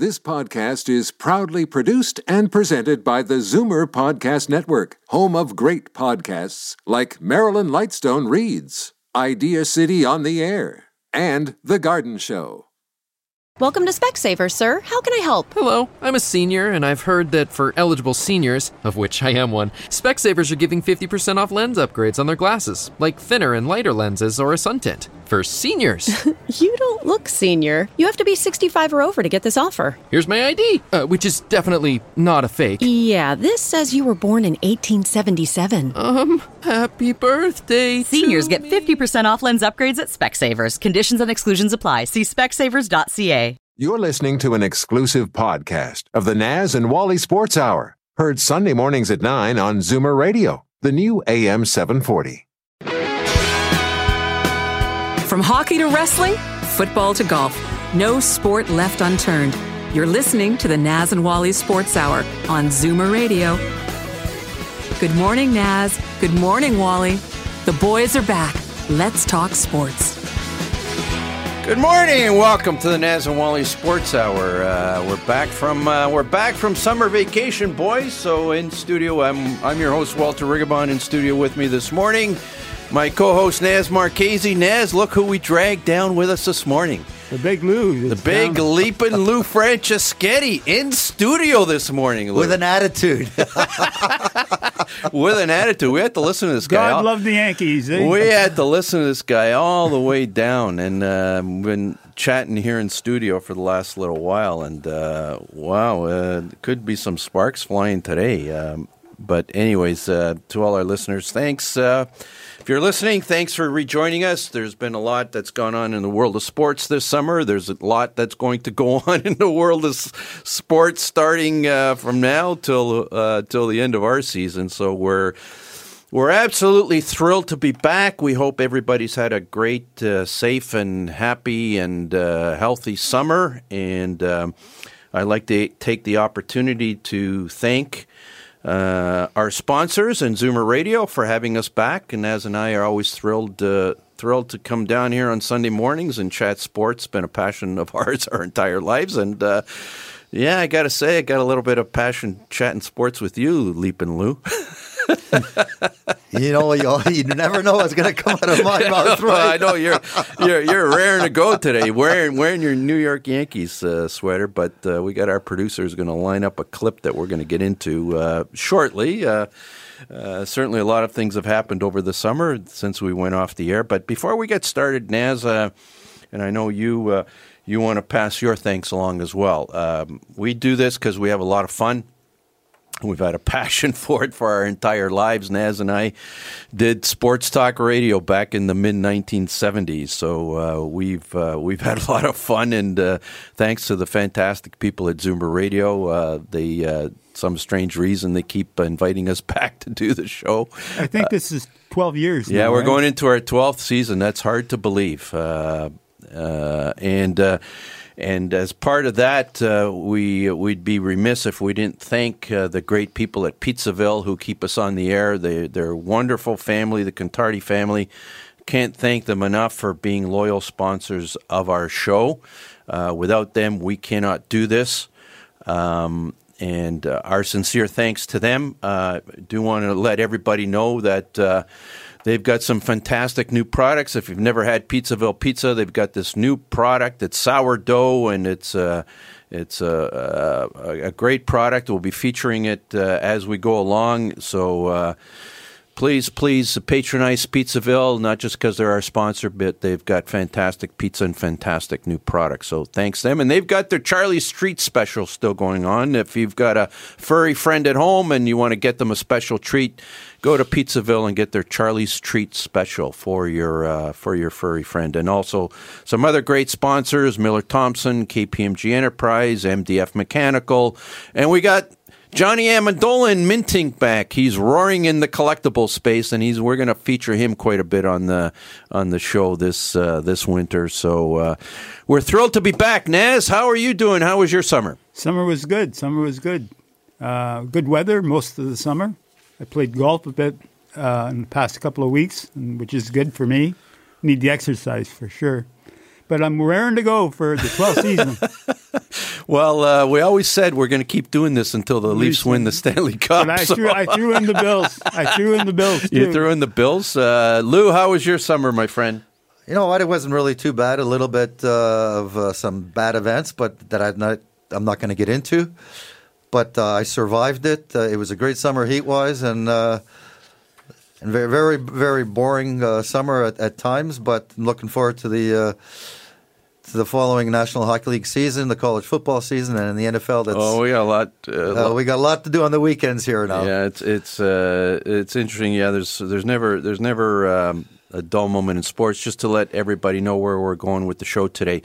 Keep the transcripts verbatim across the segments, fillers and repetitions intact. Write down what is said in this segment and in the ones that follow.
This podcast is proudly produced and presented by the Zoomer Podcast Network, home of great podcasts like Marilyn Lightstone Reads, Idea City on the Air, and The Garden Show. Welcome to Specsavers, sir. How can I help? Hello, I'm a senior, and I've heard that for eligible seniors, of which I am one, Specsavers are giving fifty percent off lens upgrades on their glasses, like thinner and lighter lenses or a sun tint. For seniors. You don't look senior. You have to be sixty-five or over to get this offer. Here's my I D, uh, which is definitely not a fake. Yeah, this says you were born in eighteen seventy-seven. Um, happy birthday Seniors to get me. fifty percent off lens upgrades at Specsavers. Conditions and exclusions apply. See specsavers dot c a. You're listening to an exclusive podcast of the Naz and Wally Sports Hour, heard Sunday mornings at nine on Zoomer Radio, the new A M seven forty. From hockey to wrestling, football to golf, no sport left unturned. You're listening to the Naz and Wally Sports Hour on Zoomer Radio. Good morning, Naz. Good morning, Wally. The boys are back. Let's talk sports. Good morning and welcome to the Naz and Wally Sports Hour. Uh, we're back from uh, we're back from summer vacation, boys. So in studio, I'm I'm your host Walter Rigobon. In studio with me this morning, my co-host Naz Marchese. Naz, look who we dragged down with us this morning. The big Lou. The big down. leaping Lou Franceschetti in studio this morning. Lou. With an attitude. With an attitude. We had to listen to this guy. God all, love the Yankees. Eh? We had to listen to this guy all the way down, and uh, we've been chatting here in studio for the last little while, and uh, wow, uh, could be some sparks flying today. Um, but anyways, uh, to all our listeners, thanks. Uh, If you're listening, thanks for rejoining us. There's been a lot that's gone on in the world of sports this summer. There's a lot that's going to go on in the world of s- sports starting uh, from now till uh, till the end of our season. So we're we're absolutely thrilled to be back. We hope everybody's had a great, uh, safe, and happy and uh, healthy summer. And um, I'd like to take the opportunity to thank Uh, our sponsors and Zoomer Radio for having us back, and Naz and I are always thrilled uh, thrilled to come down here on Sunday mornings and chat sports. Been a passion of ours our entire lives, and uh, yeah, I got to say, I got a little bit of passion chatting sports with you, Leapin' Lou. You know, you, you never know what's going to come out of my mouth, right? I know you're you're you're raring to go today, wearing wearing your New York Yankees uh, sweater. But uh, we got our producers going to line up a clip that we're going to get into uh, shortly. Uh, uh, certainly, a lot of things have happened over the summer since we went off the air. But before we get started, Naz, uh, and I know you uh, you want to pass your thanks along as well. Um, we do this because we have a lot of fun. We've had a passion for it for our entire lives. Naz and I did sports talk radio back in the mid nineteen seventies, so uh, we've uh, we've had a lot of fun. And uh, thanks to the fantastic people at Zoomer Radio, uh, they uh, some strange reason they keep inviting us back to do the show. I think uh, this is twelve years. Yeah, now, we're right? going into our twelfth season. That's hard to believe, uh, uh, and. Uh, And as part of that, uh, we, we'd be remiss if we didn't thank uh, the great people at Pizzaville who keep us on the air. They, they're a wonderful family, the Contardi family. Can't thank them enough for being loyal sponsors of our show. Uh, without them, we cannot do this. Um, and uh, our sincere thanks to them. Uh, do want to let everybody know that uh, they've got some fantastic new products. If you've never had Pizzaville pizza, they've got this new product. It's sourdough, and it's uh, it's a, a, a great product. We'll be featuring it uh, as we go along. So uh, please, please patronize Pizzaville, not just because they're our sponsor, but they've got fantastic pizza and fantastic new products. So thanks to them. And they've got their Charlie Street special still going on. If you've got a furry friend at home and you want to get them a special treat, go to Pizzaville and get their Charlie's Treat special for your uh, for your furry friend. And also some other great sponsors, Miller Thompson, K P M G Enterprise, M D F Mechanical. And we got Johnny Amendola in Minting back. He's roaring in the collectible space, and he's we're going to feature him quite a bit on the on the show this uh, this winter. So uh, we're thrilled to be back. Naz, how are you doing? How was your summer? Summer was good. Summer was good. Uh, good weather most of the summer. I played golf a bit uh, in the past couple of weeks, which is good for me. Need the exercise for sure. But I'm raring to go for the twelfth season. Well, uh, we always said we're going to keep doing this until the Leafs win the Stanley Cup. But I, so. threw, I threw in the Bills. I threw in the Bills, too. You threw in the Bills. Uh, Lou, how was your summer, my friend? You know what? It wasn't really too bad. A little bit uh, of uh, some bad events, but that I'm not, I'm not going to get into. But uh, I survived it. Uh, it was a great summer heat-wise, and uh, and very, very, very boring uh, summer at, at times. But I'm looking forward to the uh, to the following National Hockey League season, the college football season, and in the N F L. That's, oh, we got a lot. Uh, uh, we got a lot to do on the weekends here now. Yeah, it's it's uh, it's interesting. Yeah, there's there's never there's never um, a dull moment in sports. Just to let everybody know where we're going with the show today.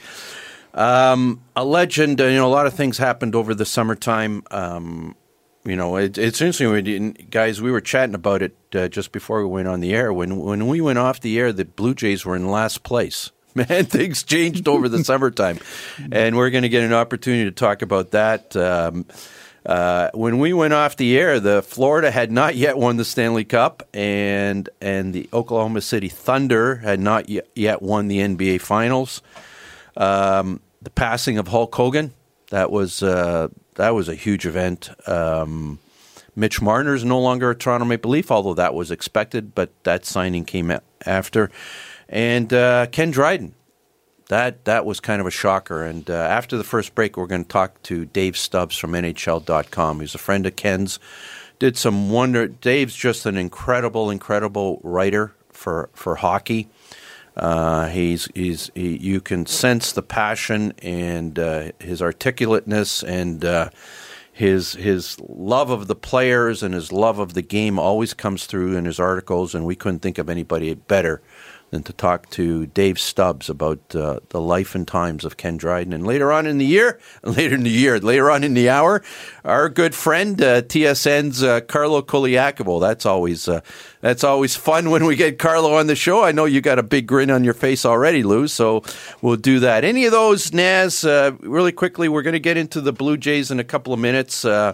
Um, a legend, uh, you know, a lot of things happened over the summertime. Um, you know, it, it's interesting, we didn't, guys, we were chatting about it uh, just before we went on the air. When when we went off the air, the Blue Jays were in last place. Man, things changed over the summertime. And we're going to get an opportunity to talk about that. Um, uh, when we went off the air, the Florida had not yet won the Stanley Cup, and and the Oklahoma City Thunder had not yet, yet won the N B A Finals. Um, the passing of Hulk Hogan, that was uh, that was a huge event. Um, Mitch Marner is no longer a Toronto Maple Leaf, although that was expected, but that signing came after. And uh, Ken Dryden, that that was kind of a shocker. And uh, after the first break, we're going to talk to Dave Stubbs from N H L dot com. He's a friend of Ken's. Did some wonder. Dave's just an incredible, incredible writer for for hockey. Uh, he's he's he, you can sense the passion and uh, his articulateness and uh, his his love of the players and his love of the game always comes through in his articles. And we couldn't think of anybody better than to talk to Dave Stubbs about uh, the life and times of Ken Dryden. And later on in the year, later in the year, later on in the hour, our good friend uh, T S N's uh, Carlo Colaiacovo. That's always uh, that's always fun when we get Carlo on the show. I know you got a big grin on your face already, Lou. So we'll do that. Any of those, Naz? Uh, really quickly, we're going to get into the Blue Jays in a couple of minutes. Uh,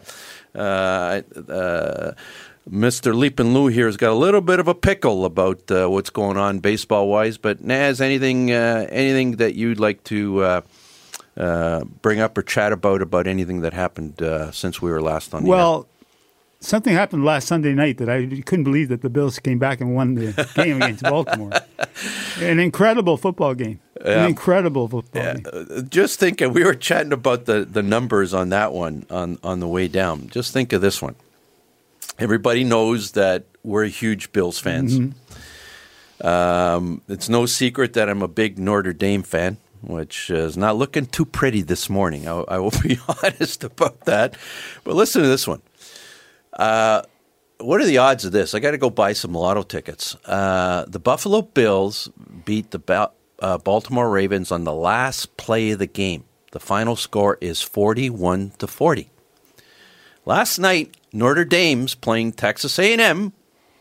uh, uh, Mister Leap and Lou here has got a little bit of a pickle about uh, what's going on baseball-wise. But Naz, anything uh, anything that you'd like to uh, uh, bring up or chat about about anything that happened uh, since we were last on the Well, air? Something happened last Sunday night that I couldn't believe that the Bills came back and won the game against Baltimore. An incredible football game. Yeah. An incredible football Yeah. game. Uh, just think, uh, we were chatting about the, the numbers on that one on, on the way down. Just think of this one. Everybody knows that we're huge Bills fans. Mm-hmm. Um, it's no secret that I'm a big Notre Dame fan, which is not looking too pretty this morning. I, I will be honest about that. But listen to this one. Uh, what are the odds of this? I got to go buy some lotto tickets. Uh, the Buffalo Bills beat the ba- uh, Baltimore Ravens on the last play of the game. The final score is forty-one to forty. Last night, Notre Dame's playing Texas A and M,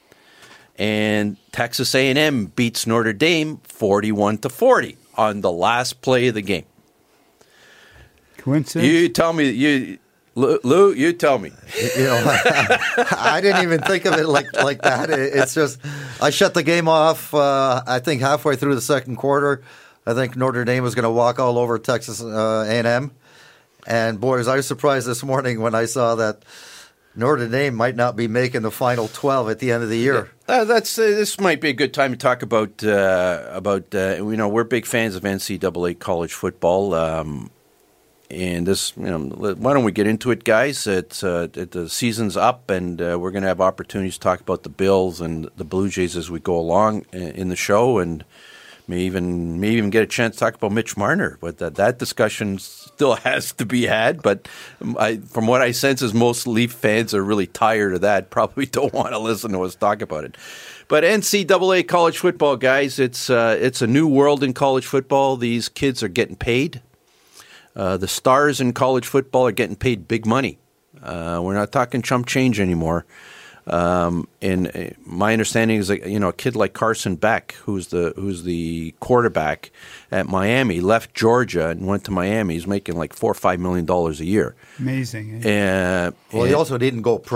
and Texas A and M beats Notre Dame forty-one to forty on the last play of the game. Coincidence? You tell me, you Lou, Lou you tell me. You know, I, I didn't even think of it like like that. It, it's just I shut the game off. Uh, I think halfway through the second quarter, I think Notre Dame was going to walk all over Texas uh, A and M. And boys, I was surprised this morning when I saw that Notre Dame might not be making the final twelve at the end of the year. Uh, that's uh, this might be a good time to talk about uh, about uh, you know, we're big fans of N C double A college football, um, and this, you know, why don't we get into it, guys? It's uh, it, the season's up, and uh, we're going to have opportunities to talk about the Bills and the Blue Jays as we go along in the show, and may even may even get a chance to talk about Mitch Marner. But that that discussion still has to be had. But I, from what I sense, is most Leaf fans are really tired of that. Probably don't want to listen to us talk about it. But N C double A college football, guys, it's uh, it's a new world in college football. These kids are getting paid. Uh, the stars in college football are getting paid big money. Uh, we're not talking chump change anymore. Um, and my understanding is that, you know, a kid like Carson Beck, who's the who's the quarterback at Miami, left Georgia and went to Miami. He's making like four or five million dollars a year. Amazing. Eh? Uh, well, he also didn't go pro.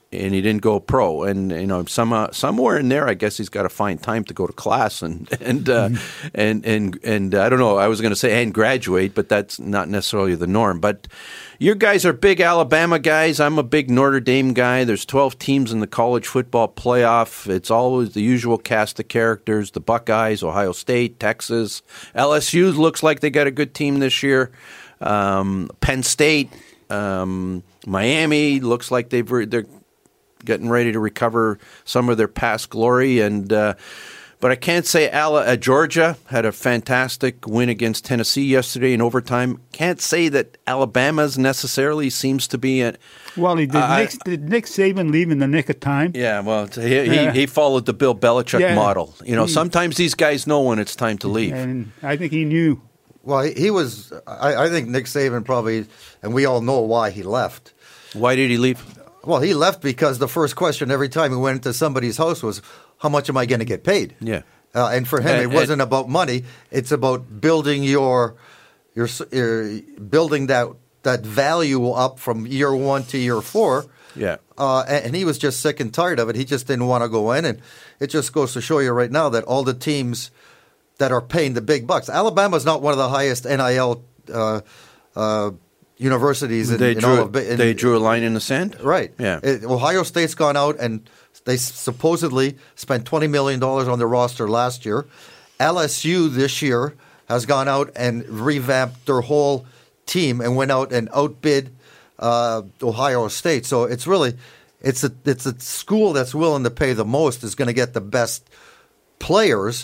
and he didn't go pro. And you know, some uh, somewhere in there, I guess he's got to find time to go to class and and uh, mm-hmm. and and and uh, I don't know. I was going to say and graduate, but that's not necessarily the norm. But you guys are big Alabama guys. I'm a big Notre Dame guy. There's twelve teams in the college football playoff. It's always the usual cast of characters: the Buckeyes, Ohio State, Texas, L S U looks like they got a good team this year. Um, Penn State, um, Miami looks like they've re- they're getting ready to recover some of their past glory. And uh, but I can't say Ala- uh, Georgia had a fantastic win against Tennessee yesterday in overtime. Can't say that Alabama's necessarily seems to be a. Well, he did, uh, Nick, did Nick Saban leave in the nick of time? Yeah, well, he Yeah. he, he followed the Bill Belichick Yeah. model. You know, He- sometimes these guys know when it's time to leave. And I think he knew. Well, he, he was. I, I think Nick Saban probably, and we all know why he left. Why did he leave? Well, he left because the first question every time he went into somebody's house was, "How much am I going to get paid?" Yeah, uh, and for him, And- it wasn't about money. It's about building your, your, your building that that value up from year one to year four. Yeah. Uh, and, and he was just sick and tired of it. He just didn't want to go in, and it just goes to show you right now that all the teams that are paying the big bucks. Alabama's not one of the highest N I L uh, uh, universities in, They in drew all of in, they drew a line in the sand. Right. Yeah. It- Ohio State's gone out and they supposedly spent twenty million dollars on their roster last year. L S U this year has gone out and revamped their whole team and went out and outbid uh, Ohio State. So it's really it's a it's a school that's willing to pay the most is going to get the best players,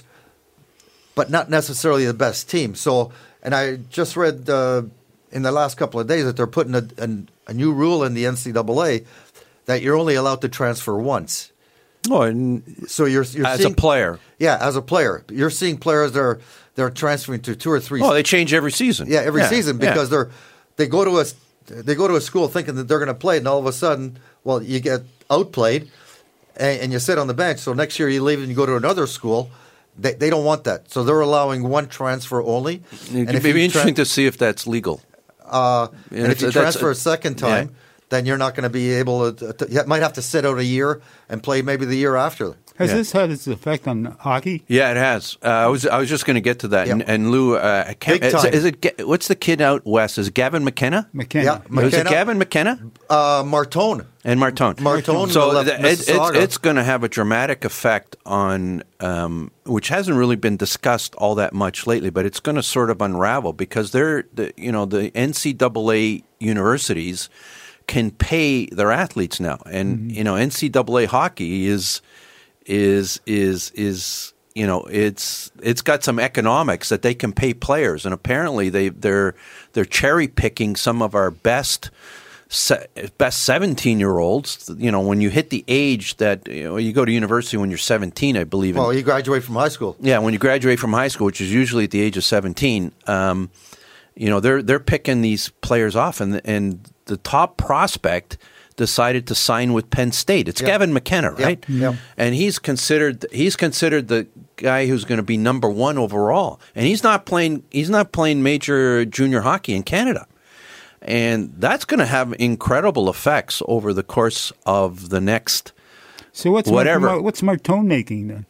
but not necessarily the best team. So, and I just read uh, in the last couple of days that they're putting a, a, a new rule in the N C double A that you're only allowed to transfer once. Oh, and So you're, you're as seeing, a player. yeah, as a player, you're seeing players that are they're transferring to two or three. Oh, they change every season. yeah, every season yeah. because they're they go to a they go to a school thinking that they're going to play, and all of a sudden, well, you get outplayed, and, and you sit on the bench. So next year you leave and you go to another school. They they don't want that, so they're allowing one transfer only. It And could if be you interesting tra- to see if that's legal. Uh, Yeah, and if you that's- that's- transfer a second time, yeah. then you're not going to be able to, to. You might have to sit out a year and play maybe the year after. Has Yeah. this had its effect on hockey? Yeah, it has. Uh, I was I was just going to get to that. Yep. And, and Lou, uh, I can't- Big is, time. is it Ga- what's the kid out west? Is it Gavin McKenna? McKenna. Yeah, Was it McKenna. Gavin McKenna Uh, Martone. and Martone? Martone So left th- it, it's Mississauga. it's going to have a dramatic effect on, um, which hasn't really been discussed all that much lately, but it's going to sort of unravel because they're the you know the N C double A universities can pay their athletes now, and Mm-hmm. you know N C double A hockey is is is is you know it's it's got some economics that they can pay players, and apparently they they're they're cherry picking some of our best se- best seventeen year olds. You know, when you hit the age that you know you go to university when you're seventeen, I believe. Well, in, you graduate from high school. yeah, when you graduate from high school, which is usually at the age of seventeen, um, you know they're they're picking these players off, and and the top prospect decided to sign with Penn State. It's Yeah. Gavin McKenna, Yeah. right? Yeah. And he's considered he's considered the guy who's going to be number one overall, and he's not playing he's not playing major junior hockey in Canada, and that's going to have incredible effects over the course of the next. So what's Whatever. Mar- what's Martone making then?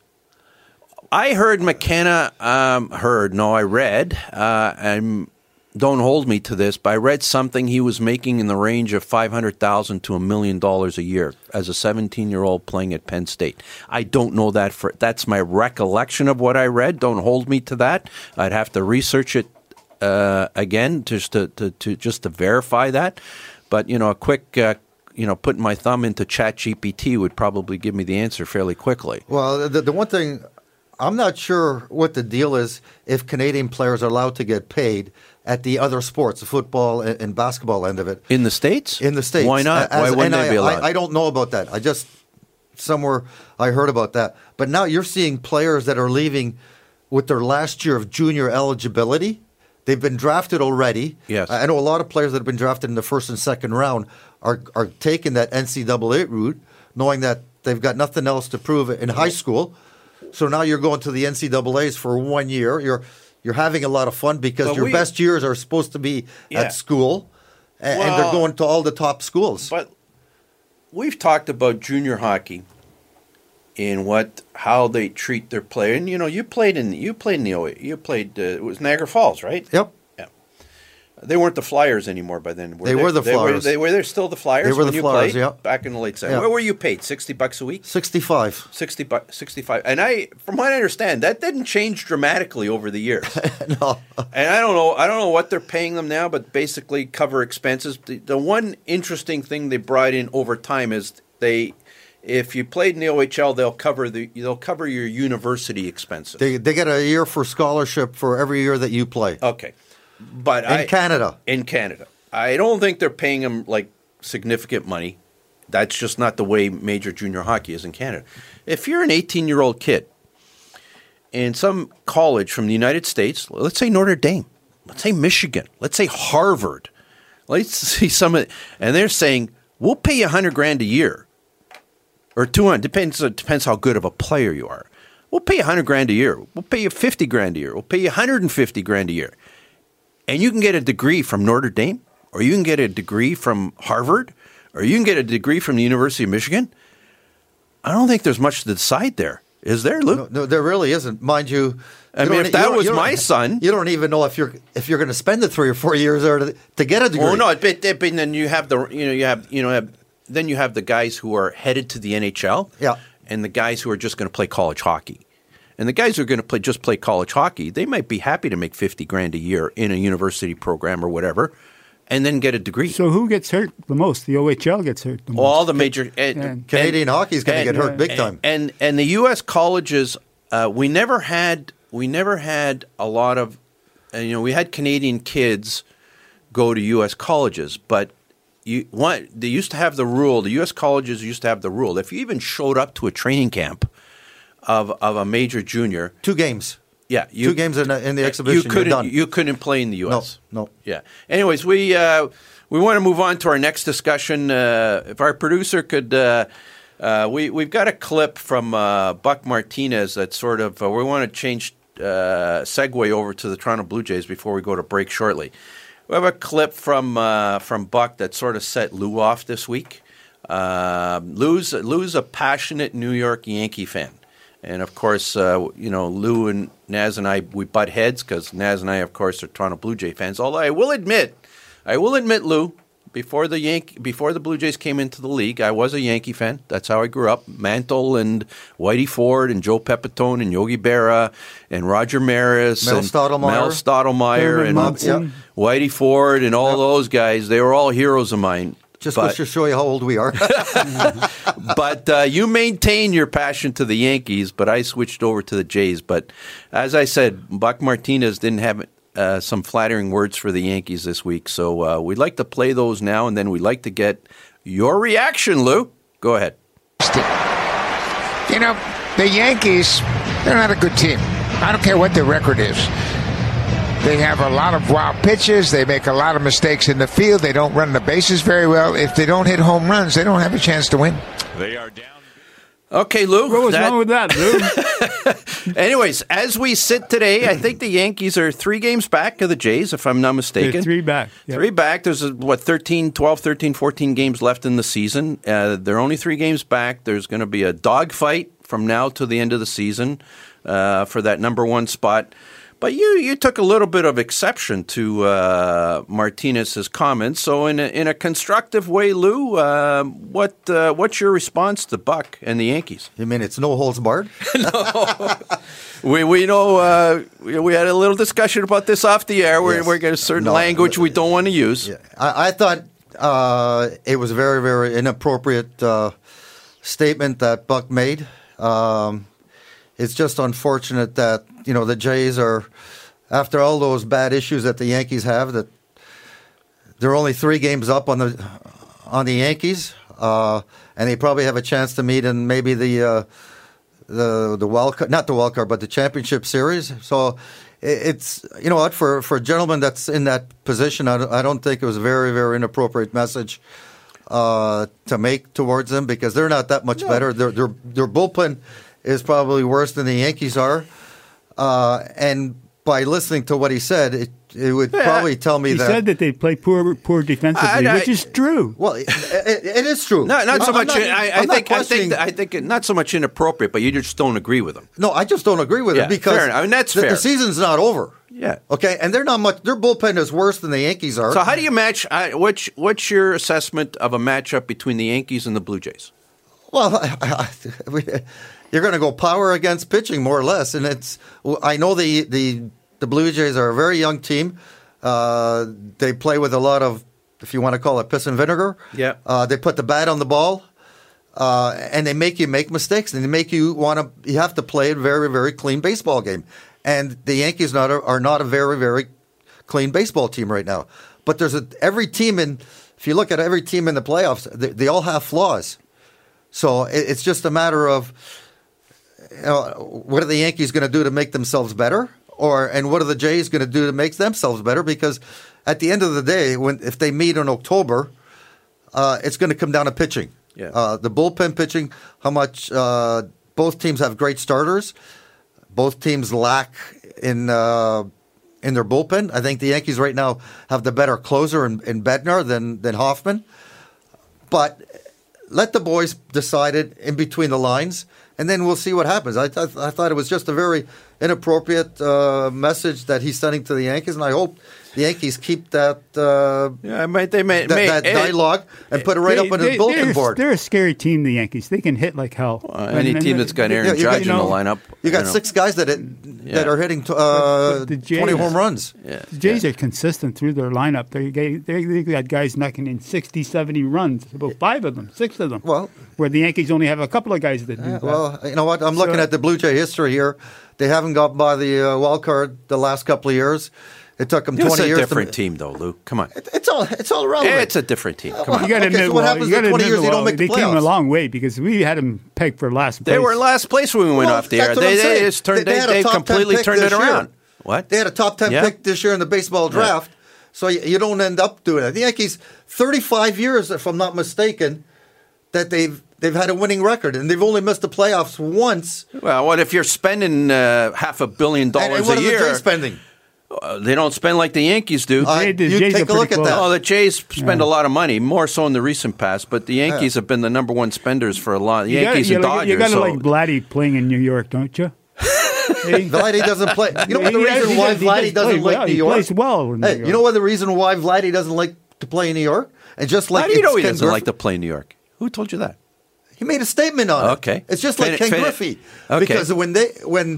I heard McKenna. Um, heard no, I read. Uh, I'm don't hold me to this, but I read something he was making in the range of five hundred thousand to a million dollars a year as a seventeen year old playing at Penn State. I don't know that for that's my recollection of what I read. Don't hold me to that. I'd have to research it uh, again just to, to, to just to verify that. But you know, a quick. Uh, You know, putting my thumb into Chat G P T would probably give me the answer fairly quickly. Well, the, the one thing, I'm not sure what the deal is if Canadian players are allowed to get paid at the other sports, the football and, and basketball end of it. In the States? In the States. Why not? As- Why wouldn't and they I, be allowed? I, I don't know about that. I just, somewhere I heard about that. But now you're seeing players that are leaving with their last year of junior eligibility. They've been drafted already. Yes. I know a lot of players that have been drafted in the first and second round are, are taking that N C double A route, knowing that they've got nothing else to prove in high school. So now you're going to the N C double A's for one year. You're you're having a lot of fun because But your we- best years are supposed to be Yeah. at school, and, and Well- they're going to all the top schools. But we've talked about junior hockey in what how they treat their player, and you know, you played in you played in the O A, you played uh, it was Niagara Falls, right? Yep. Yeah. They weren't the Flyers anymore by then. Were they, they were the they Flyers. Were, they were they still the Flyers. They were when the you Flyers. Played, yeah. Back in the late seventies. Yeah. Where were you paid? Sixty bucks a week. Sixty-five. Sixty bu- sixty-five. And I, from what I understand, that didn't change dramatically over the years. No. And I don't know. I don't know what they're paying them now, but basically cover expenses. The, the one interesting thing they brought in over time is they. If you played in the O H L, they'll cover the they'll cover your university expenses. They they get a year for scholarship for every year that you play. Okay, but in I, Canada, in Canada, I don't think they're paying them like significant money. That's just not the way major junior hockey is in Canada. If you're an eighteen-year-old kid in some college from the United States, let's say Notre Dame, let's say Michigan, let's say Harvard, let's see some of, and they're saying we'll pay you a hundred grand a year. Or two hundred, depends, it depends how good of a player you are. We'll pay you one hundred grand a year. We'll pay you fifty grand a year. We'll pay you one hundred fifty grand a year. And you can get a degree from Notre Dame, or you can get a degree from Harvard, or you can get a degree from the University of Michigan. I don't think there's much to decide there. Is there, Luke? No, no there really isn't. Mind you, I you mean, don't- if that you was don't- my son. you don't even know if you're if you're going to spend the three or four years there to, to get a degree. Oh, no, but, but then you have the, you know, you have, you know, have, then you have the guys who are headed to the N H L, Yeah. and the guys who are just going to play college hockey. And the guys who are going to play just play college hockey, they might be happy to make fifty grand a year in a university program or whatever, and then get a degree. So who gets hurt the most? The O H L gets hurt the most. All the major and, And- Canadian hockey is going to and- get hurt big time. And and the U S colleges, uh, we never had we never had a lot of, uh, you know, we had Canadian kids go to U S colleges, but you what they used to have the rule. The U S colleges used to have the rule. If you even showed up to a training camp of of a major junior, Two games. yeah, you, Two games in, the- in the exhibition. you You're couldn't done. you couldn't play in the U no, S. no. Yeah. Anyways, we uh, we want to move on to our next discussion. Uh, if our producer could, uh, uh, we we've got a clip from uh, Buck Martinez that sort of uh, we want to change uh, segue over to the Toronto Blue Jays before we go to break shortly. We have a clip from uh, from Buck that sort of set Lou off this week. Uh, Lou's Lou's a passionate New York Yankee fan. And, of course, uh, you know, Lou and Naz and I, we butt heads because Naz and I, of course, are Toronto Blue Jay fans. Although I will admit, I will admit, Lou, before the Yank- before the Blue Jays came into the league, I was a Yankee fan. That's how I grew up. Mantle and Whitey Ford and Joe Pepitone and Yogi Berra and Roger Maris Mel and Stottlemyre. Mel Stottlemyre Thurman and Munson. Whitey Ford and all those guys. They were all heroes of mine. Just But- goes to show you how old we are. but uh, you maintain your passion to the Yankees, but I switched over to the Jays. But as I said, Buck Martinez didn't have uh, some flattering words for the Yankees this week. So uh, we'd like to play those now, and then we'd like to get your reaction, Lou. Go ahead. You know, the Yankees, they're not a good team. I don't care what their record is. They have a lot of wild pitches. They make a lot of mistakes in the field. They don't run the bases very well. If they don't hit home runs, they don't have a chance to win. They are down. Okay, Lou. What was that- wrong with that, Lou? Anyways, as we sit today, I think the Yankees are three games back of the Jays, if I'm not mistaken. They're three back. Yep. Three back. There's, uh, what, thirteen, twelve, thirteen, fourteen games left in the season. Uh, they're only three games back. There's going to be a dogfight from now to the end of the season uh, for that number one spot. But you, you took a little bit of exception to uh, Martinez's comments. So in a, in a constructive way, Lou, uh, what uh, what's your response to Buck and the Yankees? You mean it's no holds barred? We we know uh, we, we had a little discussion about this off the air. We're Yes. we're getting certain No, language we don't want to use. Yeah. I, I thought uh, it was a very, very inappropriate uh, statement that Buck made. Um, it's just unfortunate that, you know, the Jays are, after all those bad issues that the Yankees have, that they're only three games up on the on the Yankees, uh, and they probably have a chance to meet in maybe the uh, the the wild card, not the wild card, but the championship series. So it- it's, you know what, for for a gentleman that's in that position, I don't, I don't think it was a very, very inappropriate message uh, to make towards them, because they're not that much better. Their their their bullpen is probably worse than the Yankees are, uh, and by listening to what he said, it it would probably tell me he that. He said that they play poor, poor defensively, I, I, which is true. Well, it, it, it is true. No, not so I'm much. Not, I, I think. I think. I think not so much inappropriate, but you just don't agree with them. No, I just don't agree with yeah, him because fair I mean, that's the, fair. the season's not over. Yeah. Okay, and they're not much. Their bullpen is worse than the Yankees are. So how do you match? Uh, what's what's your assessment of a matchup between the Yankees and the Blue Jays? Well, I, I, we, you're going to go power against pitching more or less, and it's. I know the the the Blue Jays are a very young team. Uh, they play with a lot of, if you want to call it, piss and vinegar. Yeah. Uh, they put the bat on the ball, uh, and they make you make mistakes, and they make you want to. You have to play a very very clean baseball game. And the Yankees not a, are not a very, very clean baseball team right now. But there's a, every team in, if you look at every team in the playoffs, they, they all have flaws. So it, it's just a matter of, you know, what are the Yankees going to do to make themselves better? Or and what are the Jays going to do to make themselves better? Because at the end of the day, when if they meet in October, uh, it's going to come down to pitching. Yeah. Uh, the bullpen pitching, how much uh, both teams have great starters. Both teams lack in uh, in their bullpen. I think the Yankees right now have the better closer in, in Bednar than than Hoffman. But let the boys decide it in between the lines, and then we'll see what happens. I, th- I thought it was just a very inappropriate uh, message that he's sending to the Yankees, and I hope the Yankees keep that uh, yeah, might, they may, that, may, that it, dialogue and put it right they, up on they, his bulletin they're, board. They're a scary team, the Yankees. They can hit like hell. Uh, any and, team and, that's got Aaron yeah, Judge got, in know, the lineup. You got you know. six guys that it, yeah. that are hitting t- uh, but, but Jays, twenty home runs. Yeah. The Jays yeah. are consistent through their lineup. They, they, they got guys knocking in sixty, seventy runs, about five of them, six of them. Well, where the Yankees only have a couple of guys that do uh, that. Well, you know what? I'm so, looking at the Blue Jay history here. They haven't got by the uh, wild card the last couple of years. It took them twenty it's a years. It's a different to, team, though, Lou. Come on. It, it's all it's all relevant. It's a different team. Come well, on. You got to okay, admit, so what well, happens you in twenty years? They don't make the They playoffs. came a long way because we had them pegged for last place. They were last place when we went well, off the air. They, they just turned. They, they, they completely turned it around. Year. What? They had a top ten yeah. pick this year in the baseball draft, yeah. so you, you don't end up doing it. The Yankees, thirty-five years, if I'm not mistaken, that they've they've had a winning record, and they've only missed the playoffs once. Well, what if you're spending uh, half a billion dollars and, and what a year? What are the Jays spending? Uh, they don't spend like the Yankees do. Uh, the you Jays take a look at close. that. Oh, the Jays spend yeah. a lot of money, more so in the recent past. But the Yankees yeah. have been the number one spenders for a lot. The you Yankees gotta, and you Dodgers. You got to so. like Vladdy playing in New York, don't you? hey. Vladdy doesn't play. You know what the He reason does, why does, Vladdy doesn't like well. New York? He plays well in New Hey, York. you know what the reason why Vladdy doesn't like to play in New York? And just like How do you know he Ken doesn't Griffey, like to play in New York? Who told you that? He made a statement on it. Okay, it's just like fin- Ken fin- Griffey okay. because when they when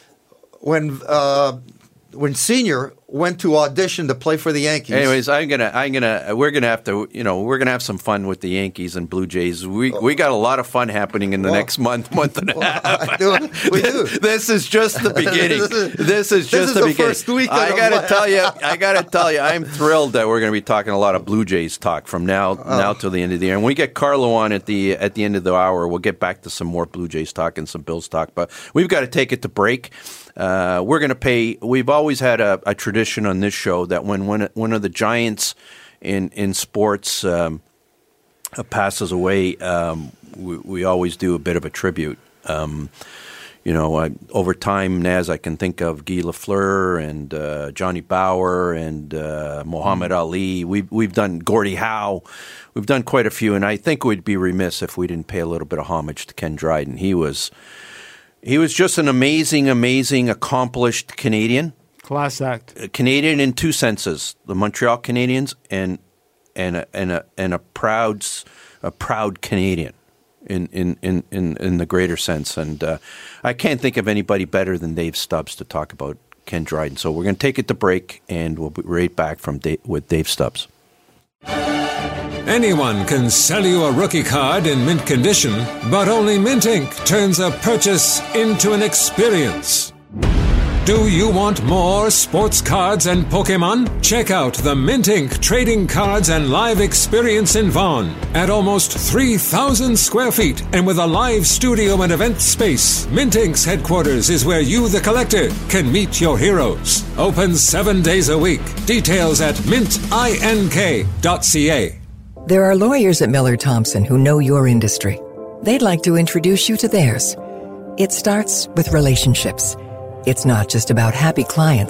when uh, when Senior went to audition to play for the Yankees. Anyways, I'm gonna, I'm gonna, we're gonna have to, you know, we're gonna have some fun with the Yankees and Blue Jays. We we got a lot of fun happening in the well, next month, month and a half. do, we do. This is just the beginning. this, is, this is just this is the, the beginning. First week I of gotta my- tell you, I gotta tell you, I'm thrilled that we're gonna be talking a lot of Blue Jays talk from now oh. now till the end of the year. And when we get Carlo on at the at the end of the hour, we'll get back to some more Blue Jays talk and some Bills talk. But we've got to take it to break. Uh, we're going to pay. We've always had a, a tradition on this show that when one, one of the giants in in sports um, passes away, um, we, we always do a bit of a tribute. Um, you know, I, over time, Naz, I can think of Guy Lafleur and uh, Johnny Bauer and uh, Muhammad Ali. We've we've done Gordie Howe. We've done quite a few, and I think we'd be remiss if we didn't pay a little bit of homage to Ken Dryden. He was. He was just an amazing, amazing, accomplished Canadian. Class act. A Canadian in two senses: the Montreal Canadiens and and a, and a and a proud a proud Canadian in in, in, in, in the greater sense. And uh, I can't think of anybody better than Dave Stubbs to talk about Ken Dryden. So we're going to take it to break, and we'll be right back from Dave, with Dave Stubbs. Anyone can sell you a rookie card in mint condition, but only Mint Incorporated turns a purchase into an experience. Do you want more sports cards and Pokemon? Check out the Mint Incorporated Trading Cards and Live Experience in Vaughan. At almost three thousand square feet and with a live studio and event space, Mint Incorporated's headquarters is where you, the collector, can meet your heroes. Open seven days a week. Details at mint ink dot c a. There are lawyers at Miller Thompson who know your industry. They'd like to introduce you to theirs. It starts with relationships. It's not just about happy clients.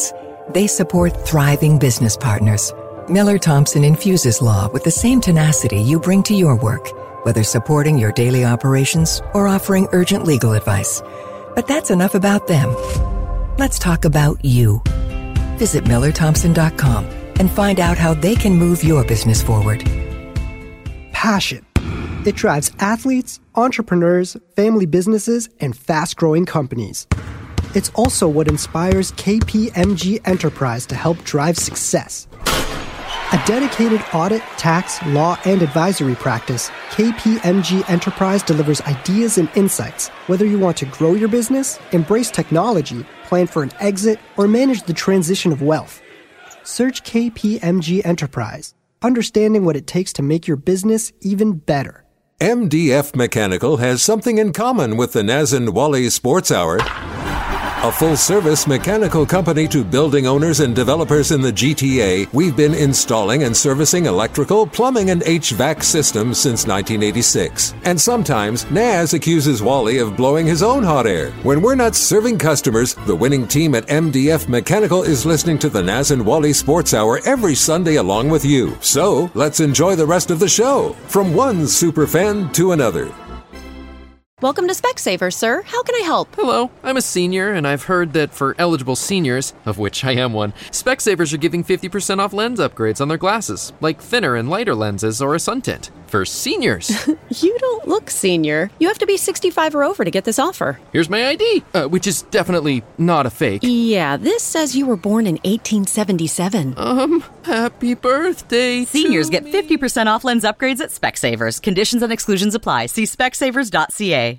They support thriving business partners. Miller Thompson infuses law with the same tenacity you bring to your work, whether supporting your daily operations or offering urgent legal advice. But that's enough about them. Let's talk about you. Visit Miller Thompson dot com and find out how they can move your business forward. Passion. It drives athletes, entrepreneurs, family businesses, and fast-growing companies. It's also what inspires K P M G Enterprise to help drive success. A dedicated audit, tax, law, and advisory practice, K P M G Enterprise delivers ideas and insights, whether you want to grow your business, embrace technology, plan for an exit, or manage the transition of wealth. Search K P M G Enterprise, understanding what it takes to make your business even better. M D F Mechanical has something in common with the Naz and Wally Sports Hour. A full-service mechanical company to building owners and developers in the G T A, we've been installing and servicing electrical, plumbing, and H V A C systems since nineteen eighty-six. And sometimes, Naz accuses Wally of blowing his own hot air. When we're not serving customers, the winning team at M D F Mechanical is listening to the Naz and Wally Sports Hour every Sunday along with you. So, let's enjoy the rest of the show, from one superfan to another. Welcome to Specsavers, sir. How can I help? Hello, I'm a senior, and I've heard that for eligible seniors, of which I am one, Specsavers are giving fifty percent off lens upgrades on their glasses, like thinner and lighter lenses or a sun tint. For seniors. You don't look senior. You have to be sixty-five or over to get this offer. Here's my I D, uh, which is definitely not a fake. Yeah, this says you were born in eighteen seventy-seven. Um, happy birthday Seniors to get me. fifty percent off lens upgrades at Specsavers. Conditions and exclusions apply. See specsavers dot c a.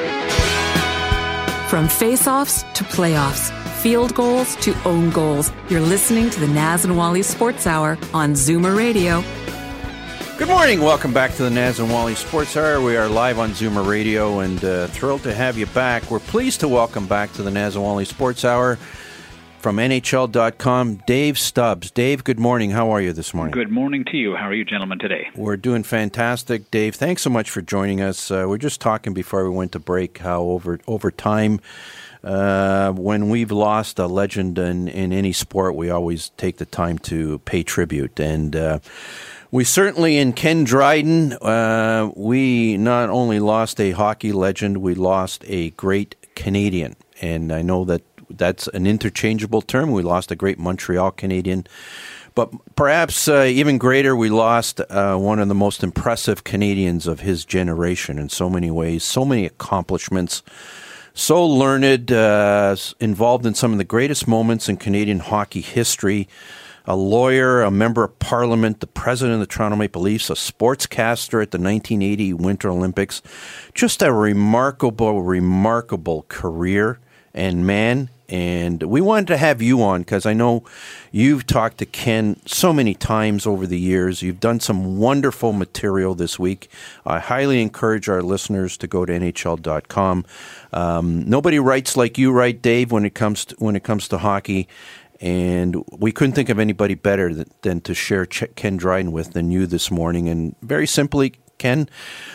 From face-offs to playoffs, field goals to own goals, you're listening to the Naz and Wally Sports Hour on Zoomer Radio. Good morning. Welcome back to the Naz and Wally Sports Hour. We are live on Zoomer Radio and uh, thrilled to have you back. We're pleased to welcome back to the Naz and Wally Sports Hour from N H L dot com, Dave Stubbs. Dave, good morning. How are you this morning? Good morning to you. How are you gentlemen today? We're doing fantastic. Dave, thanks so much for joining us. Uh, we're just talking before we went to break how over, over time, uh, when we've lost a legend in, in any sport, we always take the time to pay tribute. And uh, we certainly, in Ken Dryden, uh, we not only lost a hockey legend, we lost a great Canadian. And I know that that's an interchangeable term. We lost a great Montreal Canadian. But perhaps uh, even greater, we lost uh, one of the most impressive Canadians of his generation in so many ways, so many accomplishments, so learned, uh, involved in some of the greatest moments in Canadian hockey history. A lawyer, a member of parliament, the president of the Toronto Maple Leafs, a sportscaster at the nineteen eighty Winter Olympics. Just a remarkable, remarkable career. And man, and we wanted to have you on because I know you've talked to Ken so many times over the years. You've done some wonderful material this week. I highly encourage our listeners to go to N H L dot com. Um, nobody writes like you write, Dave, when it comes to, when it comes to hockey. And we couldn't think of anybody better than, than to share Ch- Ken Dryden with than you this morning. And very simply, Ken,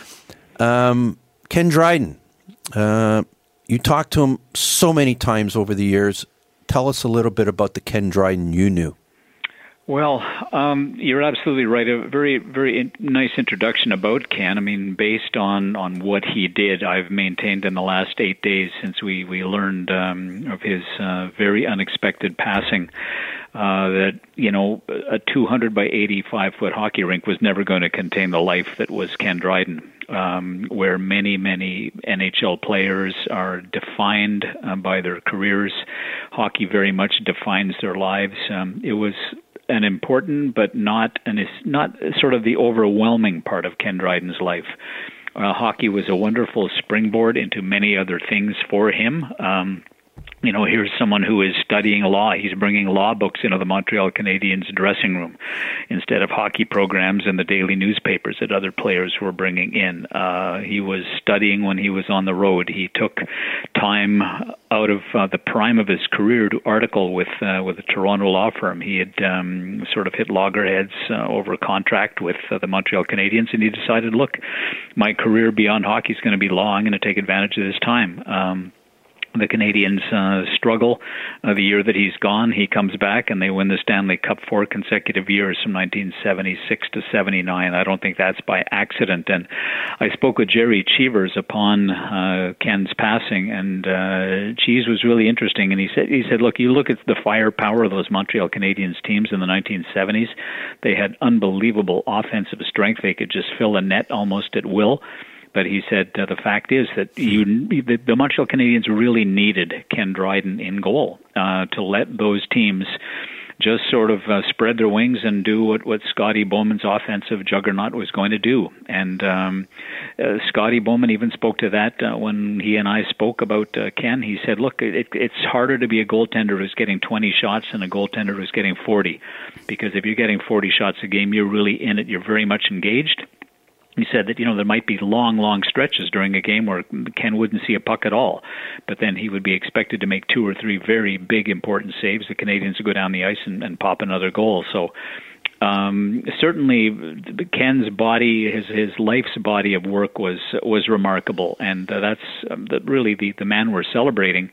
um, Ken Dryden, uh, you talked to him so many times over the years. Tell us a little bit about the Ken Dryden you knew. Well, um, you're absolutely right. A very, very in- nice introduction about Ken. I mean, based on, on what he did, I've maintained in the last eight days since we, we learned um, of his uh, very unexpected passing, uh, that, you know, a two hundred by eighty-five foot hockey rink was never going to contain the life that was Ken Dryden. Um, where many, many N H L players are defined uh, by their careers. Hockey very much defines their lives. Um, it was an important, but not an not sort of the overwhelming part of Ken Dryden's life. Uh, hockey was a wonderful springboard into many other things for him. Um, You know, here's someone who is studying law. He's bringing law books into the Montreal Canadiens dressing room instead of hockey programs and the daily newspapers that other players were bringing in. Uh, he was studying when he was on the road. He took time out of uh, the prime of his career to article with uh, with a Toronto law firm. He had um, sort of hit loggerheads uh, over a contract with uh, the Montreal Canadiens, and he decided, look, my career beyond hockey is going to be law. I'm going to take advantage of this time. Um, the Canadians uh, struggle. Uh, the year that he's gone, he comes back and they win the Stanley Cup four consecutive years from nineteen seventy-six to seventy-nine. I don't think that's by accident. And I spoke with Jerry Cheevers upon uh, Ken's passing, and uh, Cheese was really interesting. And he said, he said, look, you look at the firepower of those Montreal Canadiens teams in the nineteen seventies. They had unbelievable offensive strength. They could just fill a net almost at will. But he said uh, the fact is that you, the, the Montreal Canadiens really needed Ken Dryden in goal uh, to let those teams just sort of uh, spread their wings and do what, what Scotty Bowman's offensive juggernaut was going to do. And um, uh, Scotty Bowman even spoke to that uh, when he and I spoke about uh, Ken. He said, look, it, it's harder to be a goaltender who's getting twenty shots than a goaltender who's getting forty. Because if you're getting forty shots a game, you're really in it. You're very much engaged. He said that, you know, there might be long, long stretches during a game where Ken wouldn't see a puck at all, but then he would be expected to make two or three very big, important saves. The Canadians would go down the ice and, and pop another goal. So um, certainly Ken's body, his his life's body of work was was remarkable, and uh, that's um, the, really the, the man we're celebrating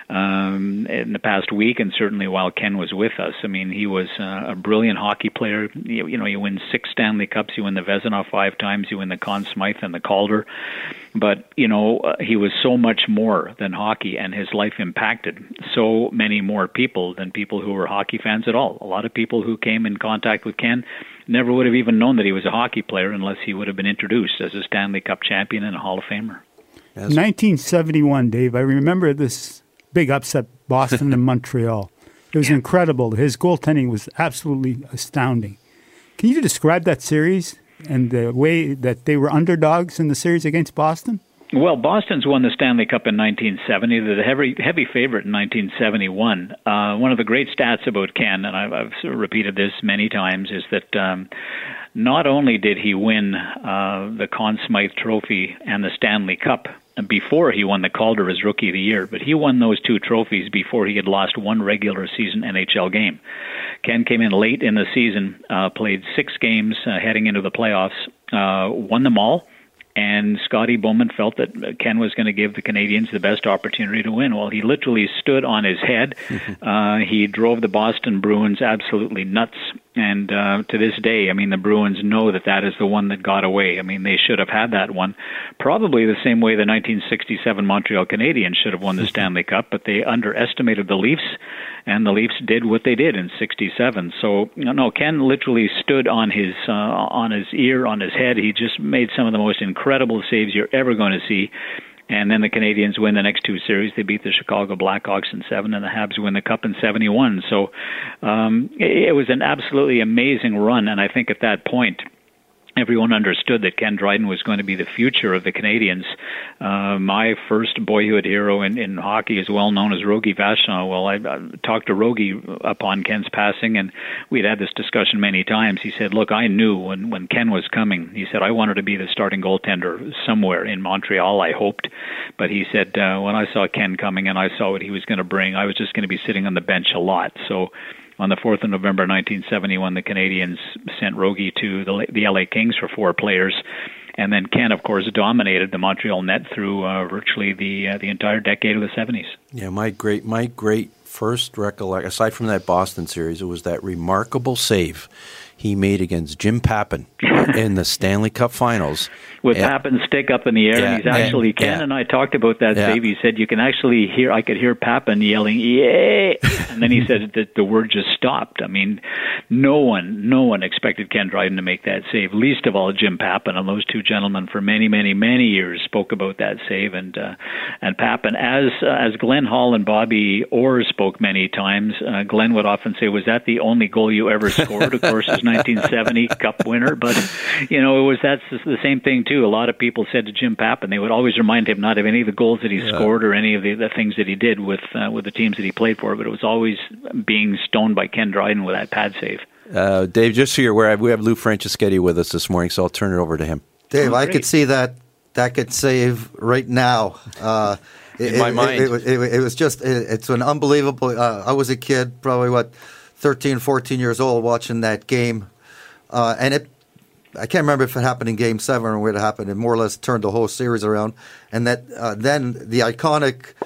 um, in the past week, and certainly while Ken was with us. I mean, he was uh, a brilliant hockey player. You, you know, you win six Stanley Cups, you win the Vezina five times, you win the Conn Smythe and the Calder. But, you know, uh, he was so much more than hockey, and his life impacted so many more people than people who were hockey fans at all. A lot of people who came in contact with Ken never would have even known that he was a hockey player unless he would have been introduced as a Stanley Cup champion and a Hall of Famer. Yes. nineteen seventy-one, Dave, I remember this big upset, Boston and Montreal. It was yeah. incredible. His goaltending was absolutely astounding. Can you describe that series and the way that they were underdogs in the series against Boston? Well, Boston's won the Stanley Cup in nineteen seventy. They're the heavy, heavy favorite in nineteen seventy-one. Uh, one of the great stats about Ken, and I've, I've sort of repeated this many times, is that um, not only did he win uh, the Conn Smythe Trophy and the Stanley Cup before he won the Calder as Rookie of the Year, but he won those two trophies before he had lost one regular season N H L game. Ken came in late in the season, uh, played six games uh, heading into the playoffs, uh, won them all, and Scotty Bowman felt that Ken was going to give the Canadians the best opportunity to win. Well, he literally stood on his head. uh, he drove the Boston Bruins absolutely nuts. And uh, to this day, I mean, the Bruins know that that is the one that got away. I mean, they should have had that one. Probably the same way the nineteen sixty-seven Montreal Canadiens should have won the Stanley Cup, but they underestimated the Leafs, and the Leafs did what they did in sixty-seven. So, you know, Ken literally stood on his uh, on his ear, on his head. He just made some of the most incredible saves you're ever going to see. And then the Canadians win the next two series. They beat the Chicago Blackhawks in seven, and the Habs win the Cup in seventy-one. So um, it, it was an absolutely amazing run, and I think at that point, everyone understood that Ken Dryden was going to be the future of the Canadians. Uh, my first boyhood hero in, in hockey is well known as Rogie Vachon. Well, I, I talked to Rogie upon Ken's passing, and we'd had this discussion many times. He said, look, I knew when, when Ken was coming, he said, I wanted to be the starting goaltender somewhere in Montreal, I hoped. But he said, uh, when I saw Ken coming and I saw what he was going to bring, I was just going to be sitting on the bench a lot. So on the fourth of November nineteen seventy-one, the Canadians sent Rogie to the, the L A Kings for four players. And then Ken, of course, dominated the Montreal net through uh, virtually the uh, the entire decade of the seventies. Yeah, my great my great first recollection, aside from that Boston series, it was that remarkable save he made against Jim Pappen in the Stanley Cup Finals. With yeah. Pappen's stick up in the air, yeah. and he's actually, yeah. Ken yeah. and I talked about that yeah. save. He said, you can actually hear, I could hear Pappen yelling, yay! And then he said that the word just stopped. I mean, no one, no one expected Ken Dryden to make that save, least of all Jim Pappen. And those two gentlemen for many, many, many years spoke about that save. And uh, and Pappen, as uh, as Glenn Hall and Bobby Orr spoke many times, uh, Glenn would often say, was that the only goal you ever scored? Of course, his nineteen seventy Cup winner. But, you know, it was that's the same thing, too. A lot of people said to Jim Pappen, they would always remind him not of any of the goals that he yeah. scored or any of the, the things that he did with uh, with the teams that he played for, but it was always being stoned by Ken Dryden with that pad save. Uh, Dave, just so you're aware, we have Lou Franceschetti with us this morning, so I'll turn it over to him. Dave, oh, I could see that that could save right now. Uh, In it, my it, mind. It, it, it, it was just, it, it's an unbelievable, uh, I was a kid, probably, what, thirteen, fourteen years old watching that game. Uh, and it, I can't remember if it happened in Game Seven or what happened. It more or less turned the whole series around, and that uh, then the iconic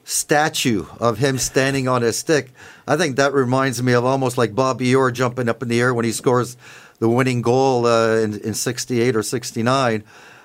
statue of him standing on his stick. I think that reminds me of almost like Bobby Orr jumping up in the air when he scores the winning goal uh, in, in sixty-eight or sixty-nine.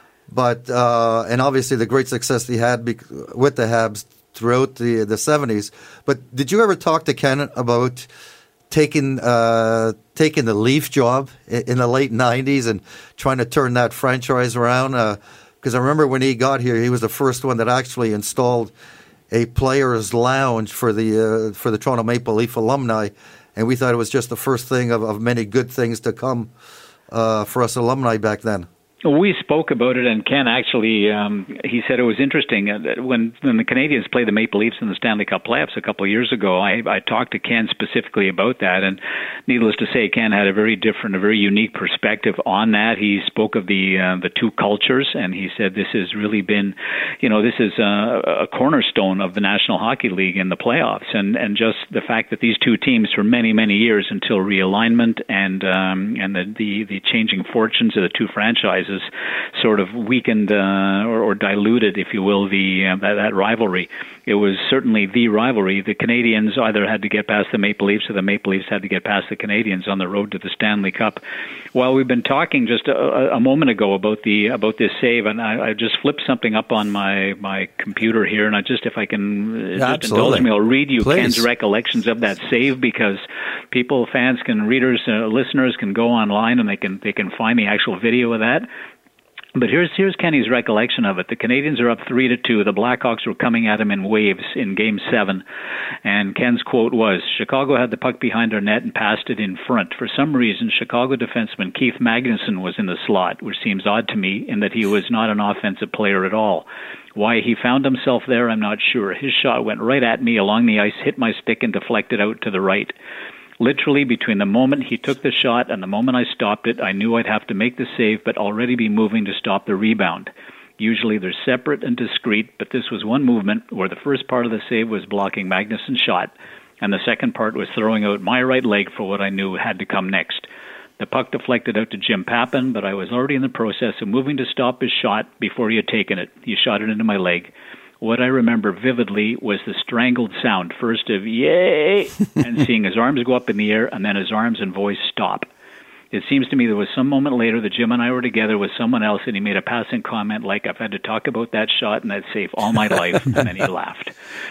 But uh, and obviously the great success he had bec- with the Habs throughout the the seventies. But did you ever talk to Ken about taking uh, taking the Leaf job in, in the late nineties and trying to turn that franchise around? Because uh, I remember when he got here, he was the first one that actually installed a players' lounge for the uh, for the Toronto Maple Leaf alumni, and we thought it was just the first thing of, of many good things to come uh, for us alumni back then. We spoke about it, and Ken actually, um, he said it was interesting. When when the Canadians played the Maple Leafs in the Stanley Cup playoffs a couple of years ago, I, I talked to Ken specifically about that, and needless to say, Ken had a very different, a very unique perspective on that. He spoke of the uh, the two cultures, and he said this has really been, you know, this is a, a cornerstone of the National Hockey League in the playoffs, and, and just the fact that these two teams for many, many years until realignment and um, and the, the, the changing fortunes of the two franchises sort of weakened uh, or, or diluted, if you will, the uh, that, that rivalry. It was certainly the rivalry. The Canadians either had to get past the Maple Leafs or the Maple Leafs had to get past the Canadians on the road to the Stanley Cup. Well, we've been talking just a, a moment ago about the about this save, and I, I just flipped something up on my, my computer here, and I just, if I can yeah, just indulge me, I'll read you Please. Ken's recollections of that save, because people, fans, can readers, uh, listeners can go online and they can they can find the actual video of that. But here's here's Kenny's recollection of it. The Canadians are up three to two. The Blackhawks were coming at him in waves in Game Seven, and Ken's quote was, "Chicago had the puck behind our net and passed it in front. For some reason, Chicago defenseman Keith Magnuson was in the slot, which seems odd to me in that he was not an offensive player at all. Why he found himself there, I'm not sure. His shot went right at me along the ice, hit my stick, and deflected out to the right. Literally, between the moment he took the shot and the moment I stopped it, I knew I'd have to make the save, but already be moving to stop the rebound. Usually they're separate and discrete, but this was one movement where the first part of the save was blocking Magnuson's shot, and the second part was throwing out my right leg for what I knew had to come next. The puck deflected out to Jim Pappen, but I was already in the process of moving to stop his shot before he had taken it. He shot it into my leg. What I remember vividly was the strangled sound, first of yay, and seeing his arms go up in the air, and then his arms and voice stop. It seems to me there was some moment later that Jim and I were together with someone else, and he made a passing comment like, I've had to talk about that shot and that save all my life, and then he laughed.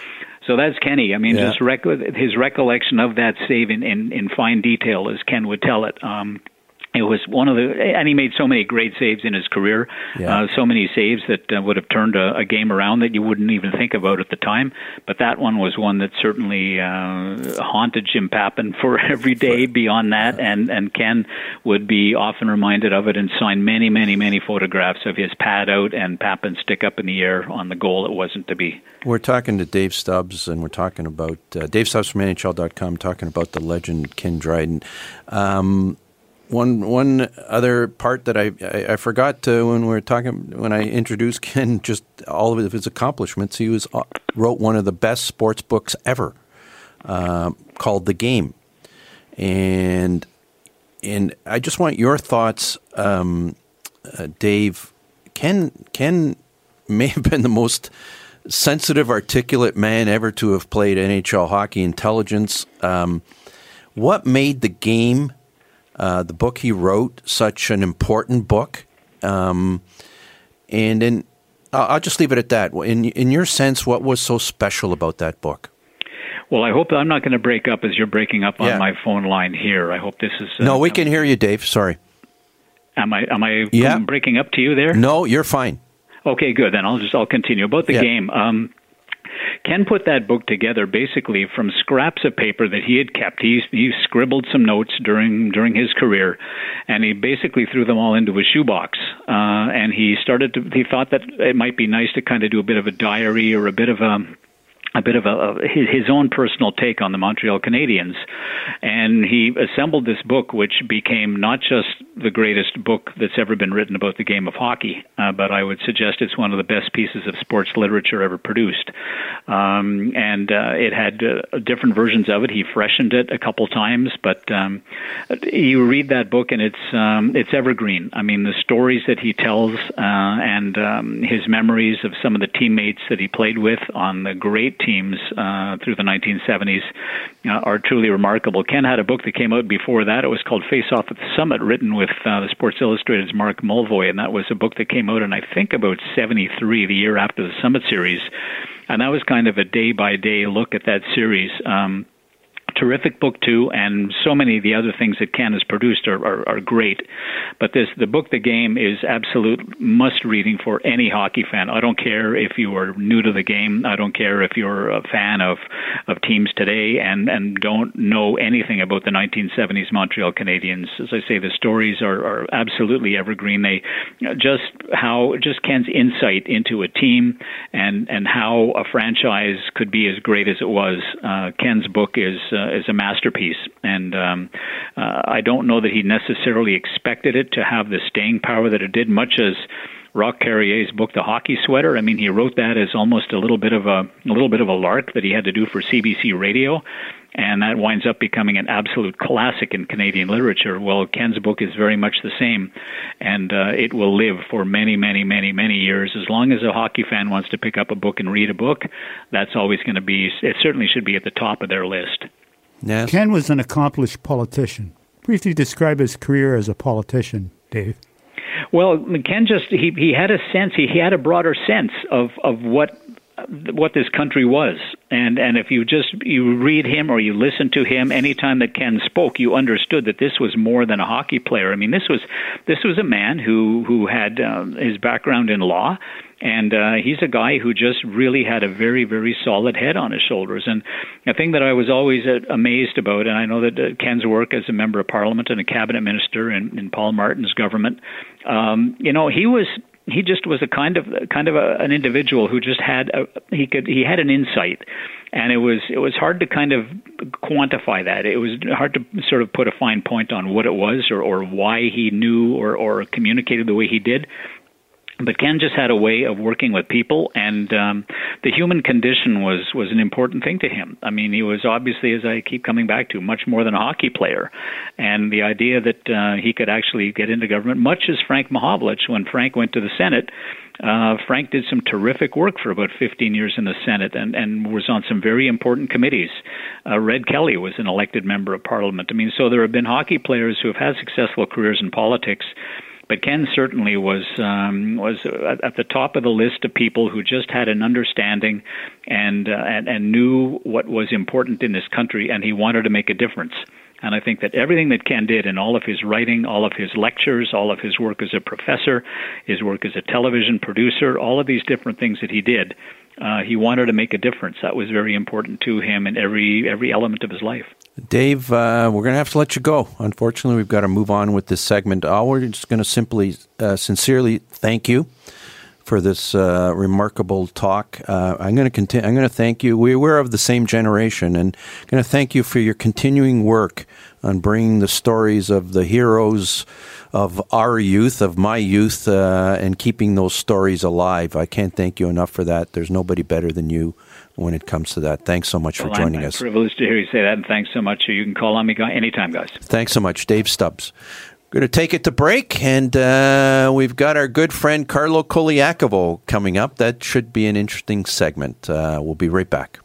So that's Kenny. I mean, yeah. just rec- his recollection of that save in, in, in fine detail, as Ken would tell it. Um, It was one of the, and he made so many great saves in his career, yeah. uh, so many saves that uh, would have turned a, a game around that you wouldn't even think about at the time. But that one was one that certainly uh, haunted Jim Pappen for every day beyond that, and, and Ken would be often reminded of it and sign many, many, many photographs of his pad out and Pappen stick up in the air on the goal it wasn't to be. We're talking to Dave Stubbs, and we're talking about, uh, Dave Stubbs from N H L dot com, talking about the legend Ken Dryden. Um, One one other part that I I, I forgot to, when we were talking, when I introduced Ken, just all of his accomplishments. He was uh, wrote one of the best sports books ever, uh, called The Game, and and I just want your thoughts, um, uh, Dave. Ken Ken may have been the most sensitive, articulate man ever to have played N H L hockey. Intelligence. Um, what made The Game, Uh, the book he wrote, such an important book? Um, and in, I'll just leave it at that. In in your sense, what was so special about that book? Well, I hope I'm not going to break up as you're breaking up on yeah. my phone line here. I hope this is... Uh, no, we can hear you, Dave. Sorry. Am I am I yeah. breaking up to you there? No, you're fine. Okay, good. Then I'll just I'll continue. About the yeah. game... Um, Ken put that book together basically from scraps of paper that he had kept. He he scribbled some notes during during his career, and he basically threw them all into a shoebox. Uh, and he started to. He thought that it might be nice to kind of do a bit of a diary or a bit of a. a bit of a, a his, his own personal take on the Montreal Canadiens. And he assembled this book, which became not just the greatest book that's ever been written about the game of hockey, uh, but I would suggest it's one of the best pieces of sports literature ever produced. Um, and uh, it had uh, different versions of it. He freshened it a couple times, but um, you read that book and it's um, it's evergreen. I mean, the stories that he tells uh, and um, his memories of some of the teammates that he played with on the great teams uh, through the nineteen seventies uh, are truly remarkable. Ken had a book that came out before that. It was called Face Off at the Summit, written with uh, the Sports Illustrated's Mark Mulvoy, and that was a book that came out in, I think, about seventy-three, the year after the Summit series. And that was kind of a day-by-day look at that series. Um, Terrific book too, and so many of the other things that Ken has produced are, are, are great. But this, the book, The Game, is absolute must-reading for any hockey fan. I don't care if you are new to the game. I don't care if you're a fan of, of teams today and, and don't know anything about the nineteen seventies Montreal Canadiens. As I say, the stories are, are absolutely evergreen. They just how just Ken's insight into a team and and how a franchise could be as great as it was. Uh, Ken's book is. Uh, is a masterpiece, and um, uh, I don't know that he necessarily expected it to have the staying power that it did, much as Roch Carrier's book, The Hockey Sweater. I mean, he wrote that as almost a little bit of a, a little bit of a lark that he had to do for C B C Radio, and that winds up becoming an absolute classic in Canadian literature. Well, Ken's book is very much the same, and uh, it will live for many, many, many, many years. As long as a hockey fan wants to pick up a book and read a book, that's always going to be, it certainly should be at the top of their list. Yes. Ken was an accomplished politician. Briefly describe his career as a politician, Dave. Well, Ken just, he, he had a sense, he, he had a broader sense of, of what what this country was. And and if you just, you read him or you listen to him, anytime that Ken spoke, you understood that this was more than a hockey player. I mean, this was this was a man who, who had um, his background in law. And uh, he's a guy who just really had a very, very solid head on his shoulders. And the thing that I was always uh, amazed about, and I know that uh, Ken's work as a member of Parliament and a cabinet minister in, in Paul Martin's government, um, you know, he was he just was a kind of kind of a, an individual who just had a, he could he had an insight, and it was it was hard to kind of quantify that. It was hard to sort of put a fine point on what it was or, or why he knew or, or communicated the way he did. But Ken just had a way of working with people, and um, the human condition was, was an important thing to him. I mean, he was obviously, as I keep coming back to, much more than a hockey player. And the idea that uh, he could actually get into government, much as Frank Mahovlich, when Frank went to the Senate, uh, Frank did some terrific work for about fifteen years in the Senate and, and was on some very important committees. Uh, Red Kelly was an elected member of Parliament. I mean, so there have been hockey players who have had successful careers in politics. But Ken certainly was um, was at the top of the list of people who just had an understanding and, uh, and and knew what was important in this country, and he wanted to make a difference. And I think that everything that Ken did in all of his writing, all of his lectures, all of his work as a professor, his work as a television producer, all of these different things that he did, uh, he wanted to make a difference. That was very important to him in every every element of his life. Dave, uh, we're going to have to let you go. Unfortunately, we've got to move on with this segment. Uh, we're just going to simply, uh, sincerely thank you for this uh, remarkable talk. Uh, I'm going to continue. I'm going to thank you. We, we're of the same generation, and I'm going to thank you for your continuing work on bringing the stories of the heroes of our youth, of my youth, uh, and keeping those stories alive. I can't thank you enough for that. There's nobody better than you when it comes to that. Thanks so much well, for joining I'm, us. I'm privileged to hear you say that, and thanks so much. You can call on me anytime, guys. Thanks so much, Dave Stubbs. We're going to take it to break, and uh, we've got our good friend Carlo Colaiacovo coming up. That should be an interesting segment. Uh, we'll be right back.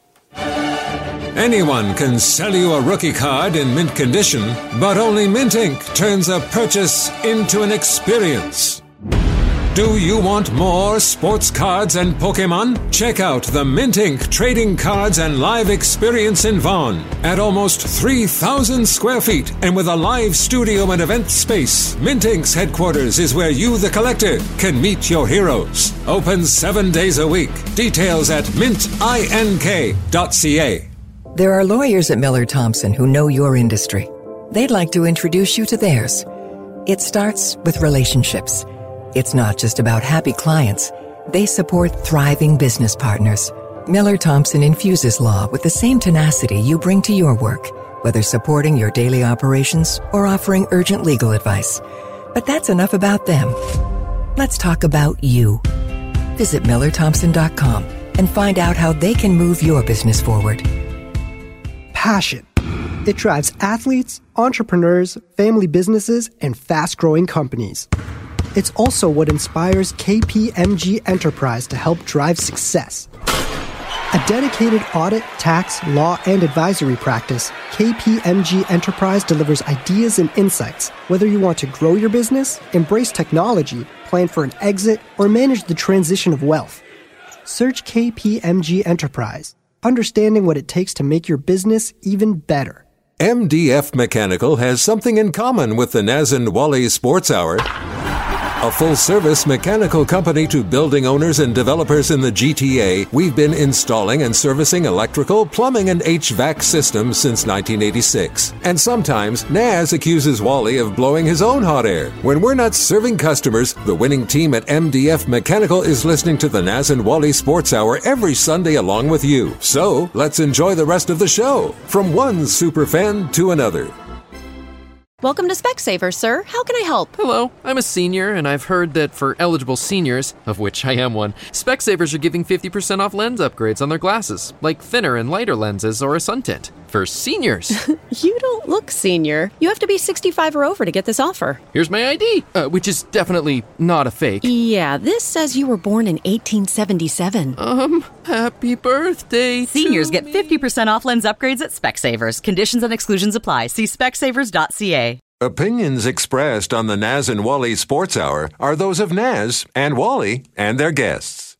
Anyone can sell you a rookie card in mint condition, but only Mint Incorporated turns a purchase into an experience. Do you want more sports cards and Pokemon? Check out the Mint Incorporated Trading Cards and Live Experience in Vaughan. At almost three thousand square feet and with a live studio and event space, Mint Incorporated's headquarters is where you, the collector, can meet your heroes. Open seven days a week. Details at mint ink dot c a. There are lawyers at Miller Thompson who know your industry. They'd like to introduce you to theirs. It starts with relationships. It's not just about happy clients. They support thriving business partners. Miller Thompson infuses law with the same tenacity you bring to your work, whether supporting your daily operations or offering urgent legal advice. But that's enough about them. Let's talk about you. Visit miller thompson dot com and find out how they can move your business forward. Passion. It drives athletes, entrepreneurs, family businesses, and fast-growing companies. It's also what inspires K P M G Enterprise to help drive success. A dedicated audit, tax, law, and advisory practice, K P M G Enterprise delivers ideas and insights. Whether you want to grow your business, embrace technology, plan for an exit, or manage the transition of wealth, search K P M G Enterprise, understanding what it takes to make your business even better. M D F Mechanical has something in common with the Naz and Wally Sports Hour. A full-service mechanical company to building owners and developers in the G T A, we've been installing and servicing electrical, plumbing, and H V A C systems since nineteen eighty-six. And sometimes, Naz accuses Wally of blowing his own hot air. When we're not serving customers, the winning team at M D F Mechanical is listening to the Naz and Wally Sports Hour every Sunday along with you. So, let's enjoy the rest of the show, from one superfan to another. Welcome to Specsavers, sir. How can I help? Hello, I'm a senior, and I've heard that for eligible seniors, of which I am one, Specsavers are giving fifty percent off lens upgrades on their glasses, like thinner and lighter lenses or a sun tint. For seniors. You don't look senior. You have to be sixty-five or over to get this offer. Here's my I D, uh, which is definitely not a fake. Yeah, this says you were born in eighteen seventy-seven. Um, happy birthday. Seniors to get me. fifty percent off lens upgrades at Specsavers. Conditions and exclusions apply. See specsavers dot c a. Opinions expressed on the Naz and Wally Sports Hour are those of Naz and Wally and their guests.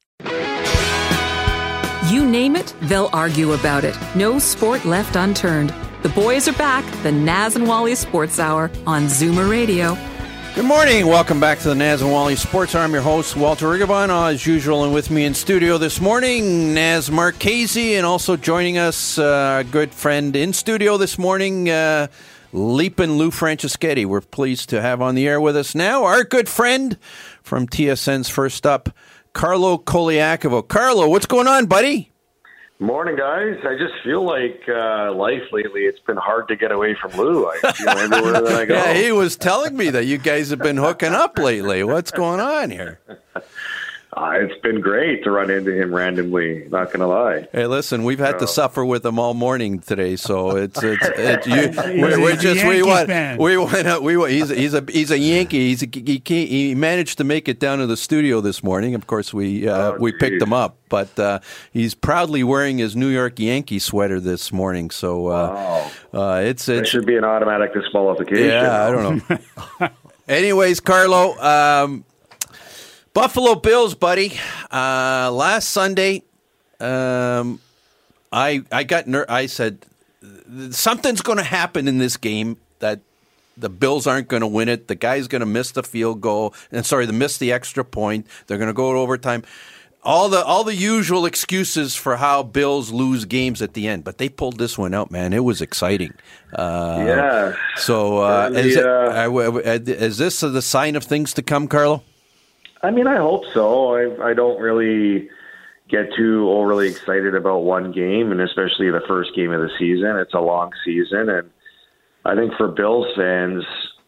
You name it, they'll argue about it. No sport left unturned. The boys are back, the Naz and Wally Sports Hour on Zoomer Radio. Good morning. Welcome back to the Naz and Wally Sports Hour. I'm your host, Walter Rigabon, as usual, and with me in studio this morning, Naz Marchese, and also joining us, uh, a good friend in studio this morning, uh, Leapin' Lou Franceschetti. We're pleased to have on the air with us now our good friend from T S N's First Up, Carlo Colaiacovo. Carlo, what's going on, buddy? Morning, guys. I just feel like uh, life lately, it's been hard to get away from Lou. I feel everywhere that I go. Yeah, he was telling me that you guys have been hooking up lately. What's going on here? Uh, it's been great to run into him randomly, not going to lie. Hey, listen, we've had so. to suffer with him all morning today, so it's it's, it's you, He's we're, a- we're he's a just we Yankees went fan. we went out, we went, he's a, he's a he's a Yankee. He's a, he can't, he managed to make it down to the studio this morning. Of course, we uh, Oh, we picked geez. him up, but uh, he's proudly wearing his New York Yankee sweater this morning. So uh, uh, it's It it's should be an automatic disqualification. yeah, I don't know. Anyways, Carlo, um, Buffalo Bills, buddy. Uh, last Sunday, um, I I got ner- I said something's going to happen in this game that the Bills aren't going to win it. The guy's going to miss the field goal, and sorry, they miss the extra point. They're going to go to overtime. All the all the usual excuses for how Bills lose games at the end, but they pulled this one out, man. It was exciting. Uh, Yeah. So uh, And the, is, it, uh, uh, is this the sign of things to come, Carlo? I mean, I hope so. I, I don't really get too overly excited about one game, and especially the first game of the season. It's a long season, and I think for Bills fans,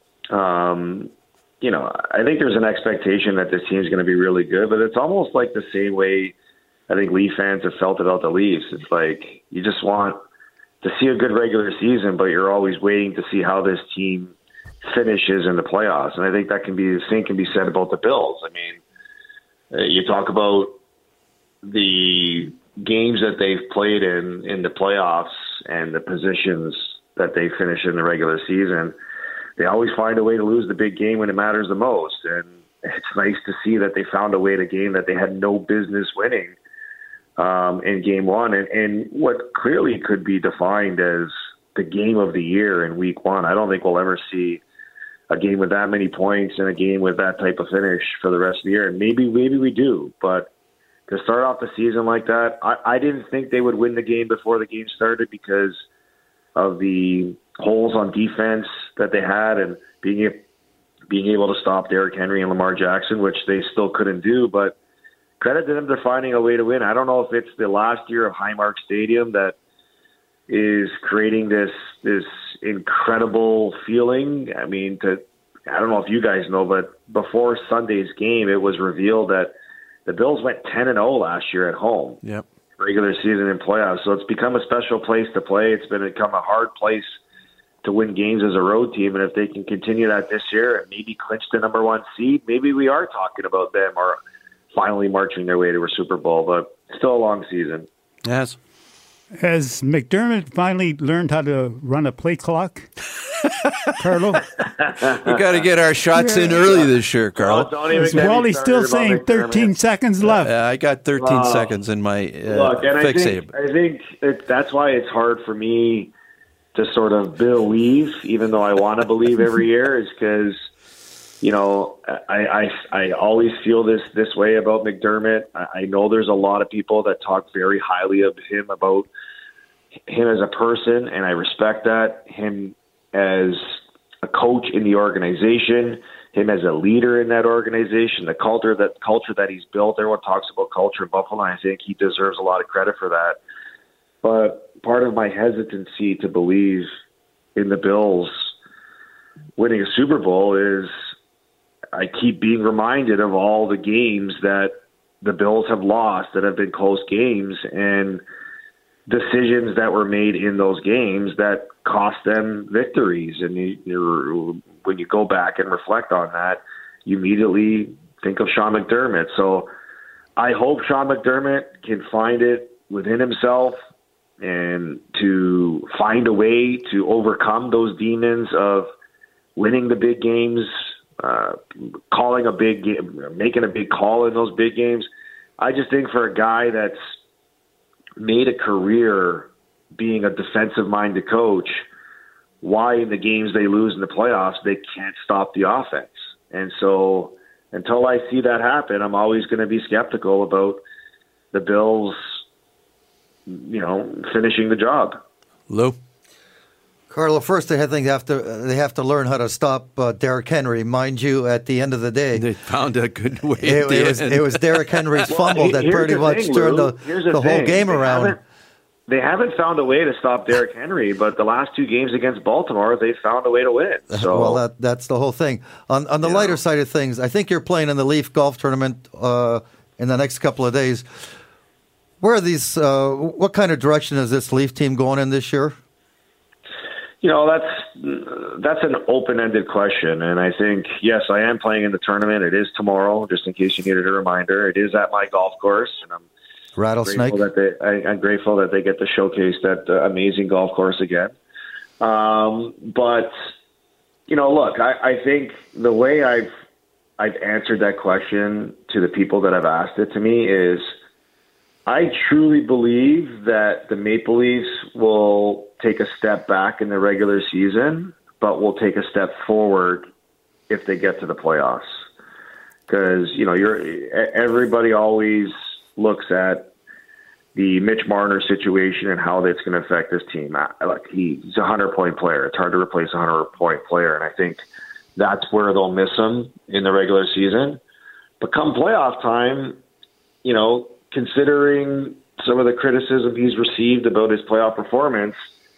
um, you know, I think there's an expectation that this team's going to be really good, but it's almost like the same way I think Leaf fans have felt about the Leafs. It's like you just want to see a good regular season, but you're always waiting to see how this team finishes in the playoffs. And I think that can be the same can be said about the Bills. I mean, uh, you talk about the games that they've played in in the playoffs and the positions that they finish in the regular season. They always find a way to lose the big game when it matters the most. And it's nice to see that they found a way to game that they had no business winning um, in game one. And, and what clearly could be defined as the game of the year in week one. I don't think we'll ever see a game with that many points and a game with that type of finish for the rest of the year. And maybe, maybe we do, but to start off the season like that, I, I didn't think they would win the game before the game started because of the holes on defense that they had and being being able to stop Derrick Henry and Lamar Jackson, which they still couldn't do. But credit to them for finding a way to win. I don't know if it's the last year of Highmark Stadium that is creating this this incredible feeling. I mean, to I don't know if you guys know, but before Sunday's game, it was revealed that the Bills went ten and oh last year at home. Yep. Regular season and playoffs. So it's become a special place to play. It's been become a hard place to win games as a road team. And if they can continue that this year and maybe clinch the number one seed, maybe we are talking about them or finally marching their way to a Super Bowl, but still a long season. Yes. Has McDermott finally learned how to run a play clock? Carlo? We got to get our shots yeah. in early this year, Carlo. Oh, Is Wally still saying thirteen seconds left? Uh, I got thirteen uh, seconds in my uh, look, and fix I think, I think it, that's why it's hard for me to sort of believe, even though I want to believe every year, is because, you know, I, I I always feel this this way about McDermott. I, I know there's a lot of people that talk very highly of him, about him as a person, and I respect that. Him as a coach in the organization, him as a leader in that organization, the culture that culture that he's built. Everyone talks about culture in Buffalo, and I think he deserves a lot of credit for that. But part of my hesitancy to believe in the Bills winning a Super Bowl is I keep being reminded of all the games that the Bills have lost that have been close games, and decisions that were made in those games that cost them victories. And you, you're, when you go back and reflect on that, you immediately think of Sean McDermott. So I hope Sean McDermott can find it within himself and to find a way to overcome those demons of winning the big games, uh, calling a big game, making a big call in those big games. I just think for a guy that's made a career being a defensive-minded coach, why in the games they lose in the playoffs, they can't stop the offense. And so until I see that happen, I'm always going to be skeptical about the Bills, you know, finishing the job. Lou? Carlo, first I think they have to they have to learn how to stop uh, Derrick Henry. Mind you, at the end of the day, they found a good way. It, it, was, it was Derrick Henry's well, fumble that pretty much thing, turned the, the, the whole game they around. Haven't, they haven't found a way to stop Derrick Henry, but the last two games against Baltimore, they found a way to win. So. Well, that, that's the whole thing. On, on the yeah. lighter side of things, I think you're playing in the Leaf Golf Tournament uh, in the next couple of days. Where are these? Uh, what kind of direction is this Leaf team going in this year? You know, that's that's an open-ended question, and I think, yes, I am playing in the tournament. It is tomorrow, just in case you needed a reminder. It is at my golf course, and I'm Rattlesnake. Grateful that they, I, I'm grateful that they get to showcase that uh, amazing golf course again. Um, but, you know, look, I, I think the way I've I've answered that question to the people that have asked it to me is I truly believe that the Maple Leafs will take a step back in the regular season, but will take a step forward if they get to the playoffs. Because, you know, you're everybody always looks at the Mitch Marner situation and how that's going to affect this team. Like he's a hundred-point player. It's hard to replace a hundred-point player, and I think that's where they'll miss him in the regular season. But come playoff time, you know, considering some of the criticism he's received about his playoff performance,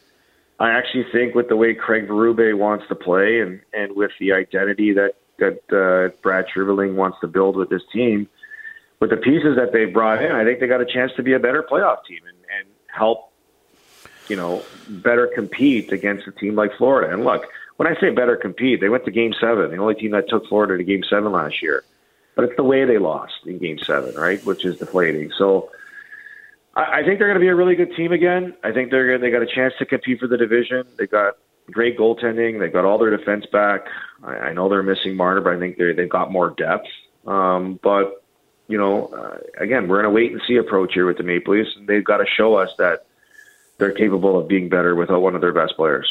I actually think with the way Craig Berube wants to play and, and with the identity that, that uh, Brad Treliving wants to build with this team, with the pieces that they brought in, I think they got a chance to be a better playoff team and, and help, you know, better compete against a team like Florida. And look, when I say better compete, they went to Game seven, the only team that took Florida to Game seven last year. But it's the way they lost in Game seven, right, which is deflating. So I, I think they're going to be a really good team again. I think they're they got a chance to compete for the division. They've got great goaltending. They've got all their defense back. I, I know they're missing Marner, but I think they they've got more depth. Um, but, you know, uh, again, we're in a wait-and-see approach here with the Maple Leafs, and they've got to show us that they're capable of being better without one of their best players.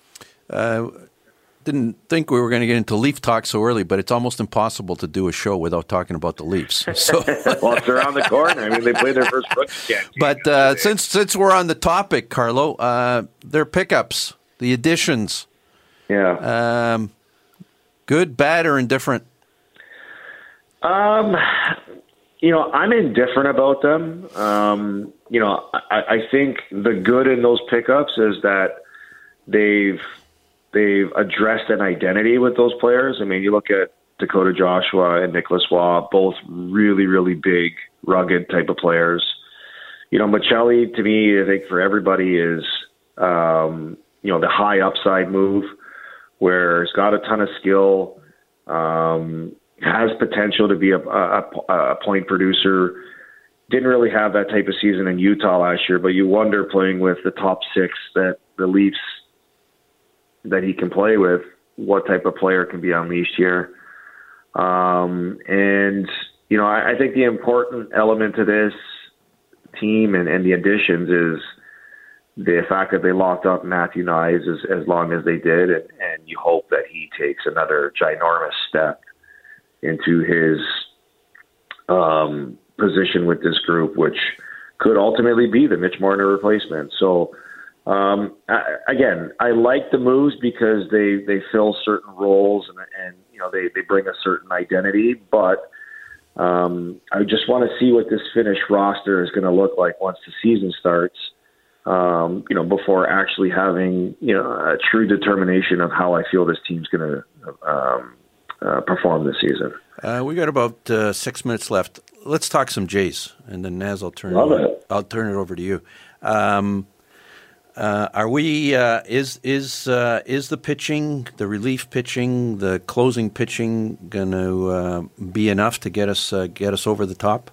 Uh Didn't think we were going to get into Leaf talk so early, but it's almost impossible to do a show without talking about the Leafs. So. Well, it's around the corner. I mean, they played their first rookie game. But uh, since since we're on the topic, Carlo, uh, their pickups, the additions, yeah, um, good, bad, or indifferent? Um, you know, I'm indifferent about them. Um, you know, I, I think the good in those pickups is that they've. They've addressed an identity with those players. I mean, you look at Dakota Joshua and Nicholas Waugh, both really, really big, rugged type of players. You know, Maccelli, to me, I think for everybody is, um, you know, the high upside move where he's got a ton of skill, um, has potential to be a, a, a point producer. didn't really have that type of season in Utah last year, but you wonder playing with the top six that the Leafs that he can play with, what type of player can be unleashed here. Um, and, you know, I, I think the important element to this team and, and the additions is the fact that they locked up Matthew Knies as, as long as they did, and, and you hope that he takes another ginormous step into his um, position with this group, which could ultimately be the Mitch Marner replacement. So, um, I, again, I like the moves because they, they fill certain roles and, and you know they, they bring a certain identity, but um, I just want to see what this Finnish roster is going to look like once the season starts, um, you know, before actually having, you know, a true determination of how I feel this team's going to um, uh, perform this season. Uh, we got about uh, six minutes left. Let's talk some Jays, and then Naz, I'll turn Love it, it. I'll turn it over to you. Um, uh, are we? Uh, is is uh, is the pitching, the relief pitching, the closing pitching, going to uh, be enough to get us uh, get us over the top?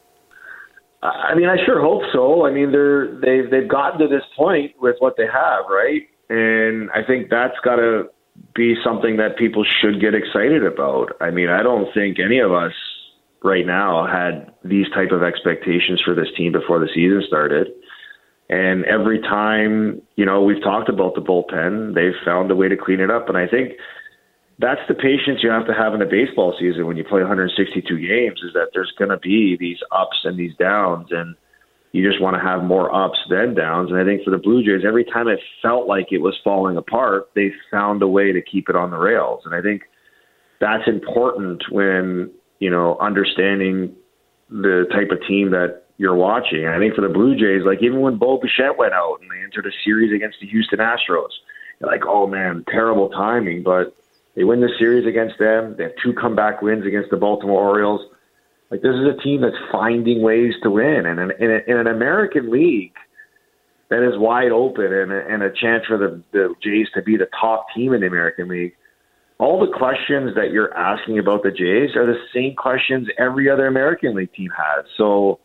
I mean, I sure hope so. I mean, they're they've they've gotten to this point with what they have, right? And I think that's got to be something that people should get excited about. I mean, I don't think any of us right now had these type of expectations for this team before the season started. And every time, you know, we've talked about the bullpen, they've found a way to clean it up. And I think that's the patience you have to have in a baseball season when you play one hundred sixty-two games, is that there's going to be these ups and these downs, and you just want to have more ups than downs. And I think for the Blue Jays, every time it felt like it was falling apart, they found a way to keep it on the rails. And I think that's important when, you know, understanding the type of team that you're watching. And I think for the Blue Jays, like even when Bo Bichette went out and they entered a series against the Houston Astros, you're like, oh man, terrible timing. But they win the series against them. They have two comeback wins against the Baltimore Orioles. Like, this is a team that's finding ways to win. And in, in, a, in an American League that is wide open and a, and a chance for the, the Jays to be the top team in the American League, all the questions that you're asking about the Jays are the same questions every other American League team has. So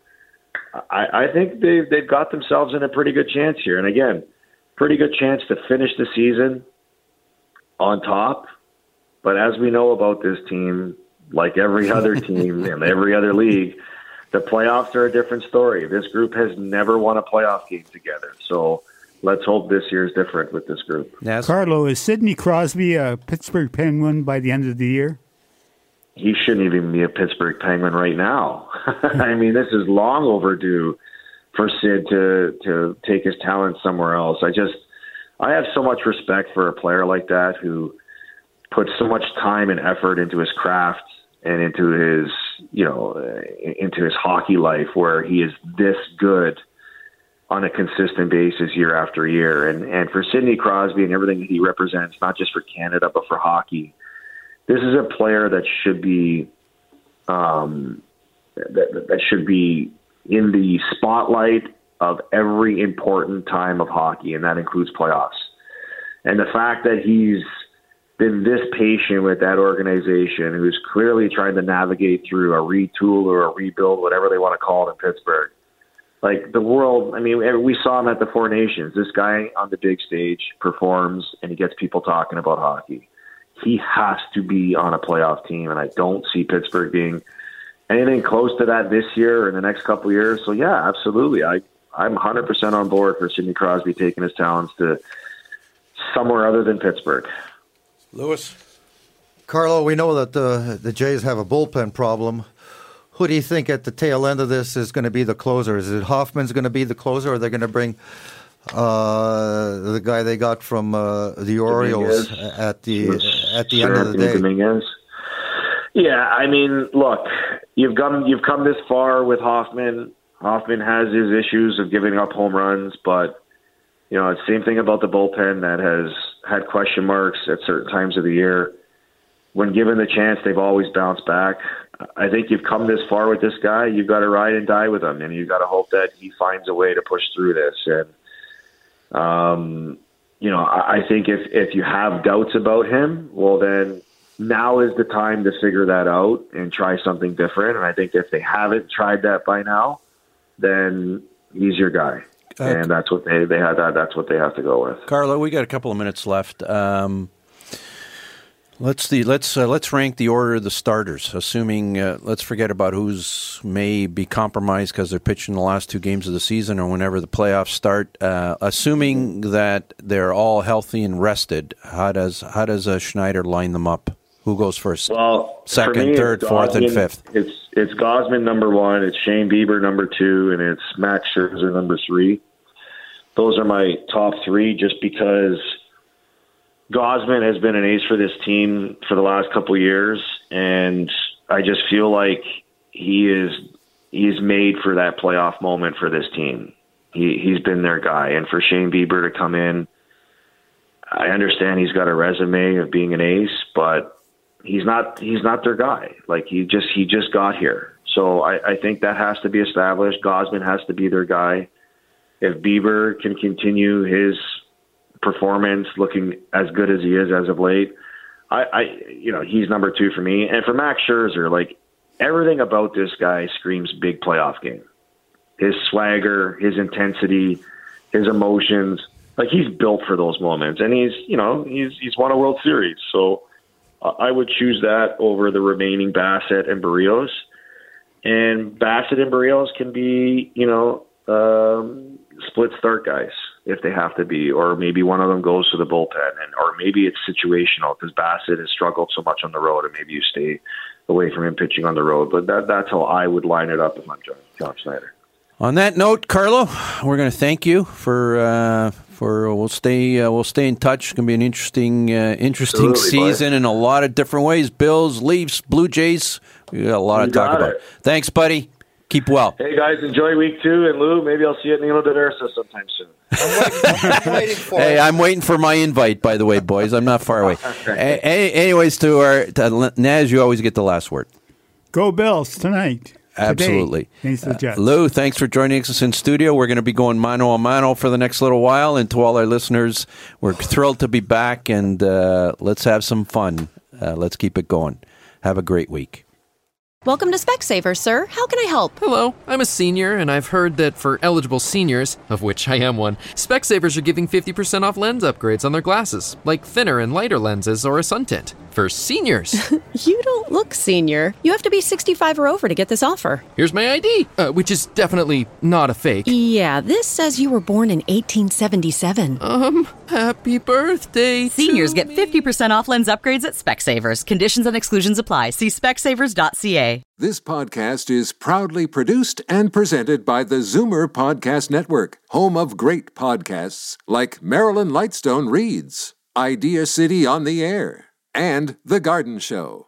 I, I think they've, they've got themselves in a pretty good chance here. And again, pretty good chance to finish the season on top. But as we know about this team, like every other team in every other league, the playoffs are a different story. This group has never won a playoff game together. So let's hope this year is different with this group. Yes. Carlo, is Sidney Crosby a Pittsburgh Penguin by the end of the year? He shouldn't even be a Pittsburgh Penguin right now. I mean, this is long overdue for Sid to, to take his talent somewhere else. I just, I have so much respect for a player like that who puts so much time and effort into his craft and into his, you know, into his hockey life, where he is this good on a consistent basis year after year. And and for Sidney Crosby and everything that he represents, not just for Canada, but for hockey, this is a player that should be, um, that, that should be in the spotlight of every important time of hockey, and that includes playoffs. And the fact that he's been this patient with that organization, who's clearly trying to navigate through a retool or a rebuild, whatever they want to call it in Pittsburgh. Like the world, I mean, we saw him at the Four Nations. This guy on the big stage performs and he gets people talking about hockey. He has to be on a playoff team, and I don't see Pittsburgh being anything close to that this year or in the next couple of years. So yeah, absolutely. I, I'm one hundred percent on board for Sidney Crosby taking his talents to somewhere other than Pittsburgh. Lewis? Carlo, we know that the, the Jays have a bullpen problem. Who do you think at the tail end of this is going to be the closer? Is it Hoffman's going to be the closer, or are they going to bring uh, the guy they got from uh, the Orioles Dominguez. at the at the sure, end of the day? Dominguez. Yeah, I mean, look, you've come you've come this far with Hoffman. Hoffman has his issues of giving up home runs, but you know, it's the same thing about the bullpen that has had question marks at certain times of the year. When given the chance, they've always bounced back. I think you've come this far with this guy. You've got to ride and die with him, and you've got to hope that he finds a way to push through this. And, um, you know, I, I think if, if you have doubts about him, well, then now is the time to figure that out and try something different. And I think if they haven't tried that by now, then he's your guy. Uh, and that's what they, they had that. That's what they have to go with. Carlo, we got a couple of minutes left. Um, let's the let's uh, let's rank the order of the starters. Assuming uh, let's forget about who's may be compromised because they're pitching the last two games of the season or whenever the playoffs start. Uh, assuming that they're all healthy and rested, how does how does uh, Schneider line them up? Who goes first? Well, second, me, third, fourth, and fifth. It's it's Gausman number one. It's Shane Bieber number two, and it's Max Scherzer number three. Those are my top three, just because Gausman has been an ace for this team for the last couple of years, and I just feel like he is he's made for that playoff moment for this team. He he's been their guy, and for Shane Bieber to come in, I understand he's got a resume of being an ace, but he's not he's not their guy. Like he just he just got here, so I, I think that has to be established. Gausman has to be their guy. If Bieber can continue his performance looking as good as he is as of late, I, I, you know, he's number two for me. And for Max Scherzer, like everything about this guy screams big playoff game. His swagger, his intensity, his emotions, like he's built for those moments. And he's, you know, he's he's won a World Series. So uh, I would choose that over the remaining Bassett and Berríos. And Bassett and Berríos can be, you know, um, split start guys if they have to be, or maybe one of them goes to the bullpen, and or maybe it's situational because Bassett has struggled so much on the road, and maybe you stay away from him pitching on the road. But that that's how I would line it up if I'm John, John Schneider. On that note, Carlo, we're going to thank you for uh, for we'll stay uh, we'll stay in touch. It's going to be an interesting uh, interesting Absolutely, season buddy. in a lot of different ways. Bills, Leafs, Blue Jays. We got a lot you to talk about. It. Thanks, buddy. Keep well. Hey, guys, enjoy week two. And, Lou, maybe I'll see you at Nilo de Versa sometime soon. I'm waiting, I'm waiting for Hey, it. I'm waiting for my invite, by the way, boys. I'm not far away. a- a- anyways, to our to Naz, you always get the last word. Go Bills tonight. Absolutely. Against the Jets. Uh, Lou, thanks for joining us in studio. We're going to be going mano a mano for the next little while. And to all our listeners, we're thrilled to be back, and uh, let's have some fun. Uh, let's keep it going. Have a great week. Welcome to Specsavers, sir. How can I help? Hello, I'm a senior, and I've heard that for eligible seniors, of which I am one, Specsavers are giving fifty percent off lens upgrades on their glasses, like thinner and lighter lenses or a sun tint. For seniors. You don't look senior. You have to be sixty-five or over to get this offer. Here's my I D, uh, which is definitely not a fake. Yeah, this says you were born in eighteen seventy-seven. Um, happy birthday Seniors to get me. fifty percent off lens upgrades at Specsavers. Conditions and exclusions apply. See specsavers dot c a. This podcast is proudly produced and presented by the Zoomer Podcast Network, home of great podcasts like Marilyn Lightstone Reads, Idea City on the Air, and The Garden Show.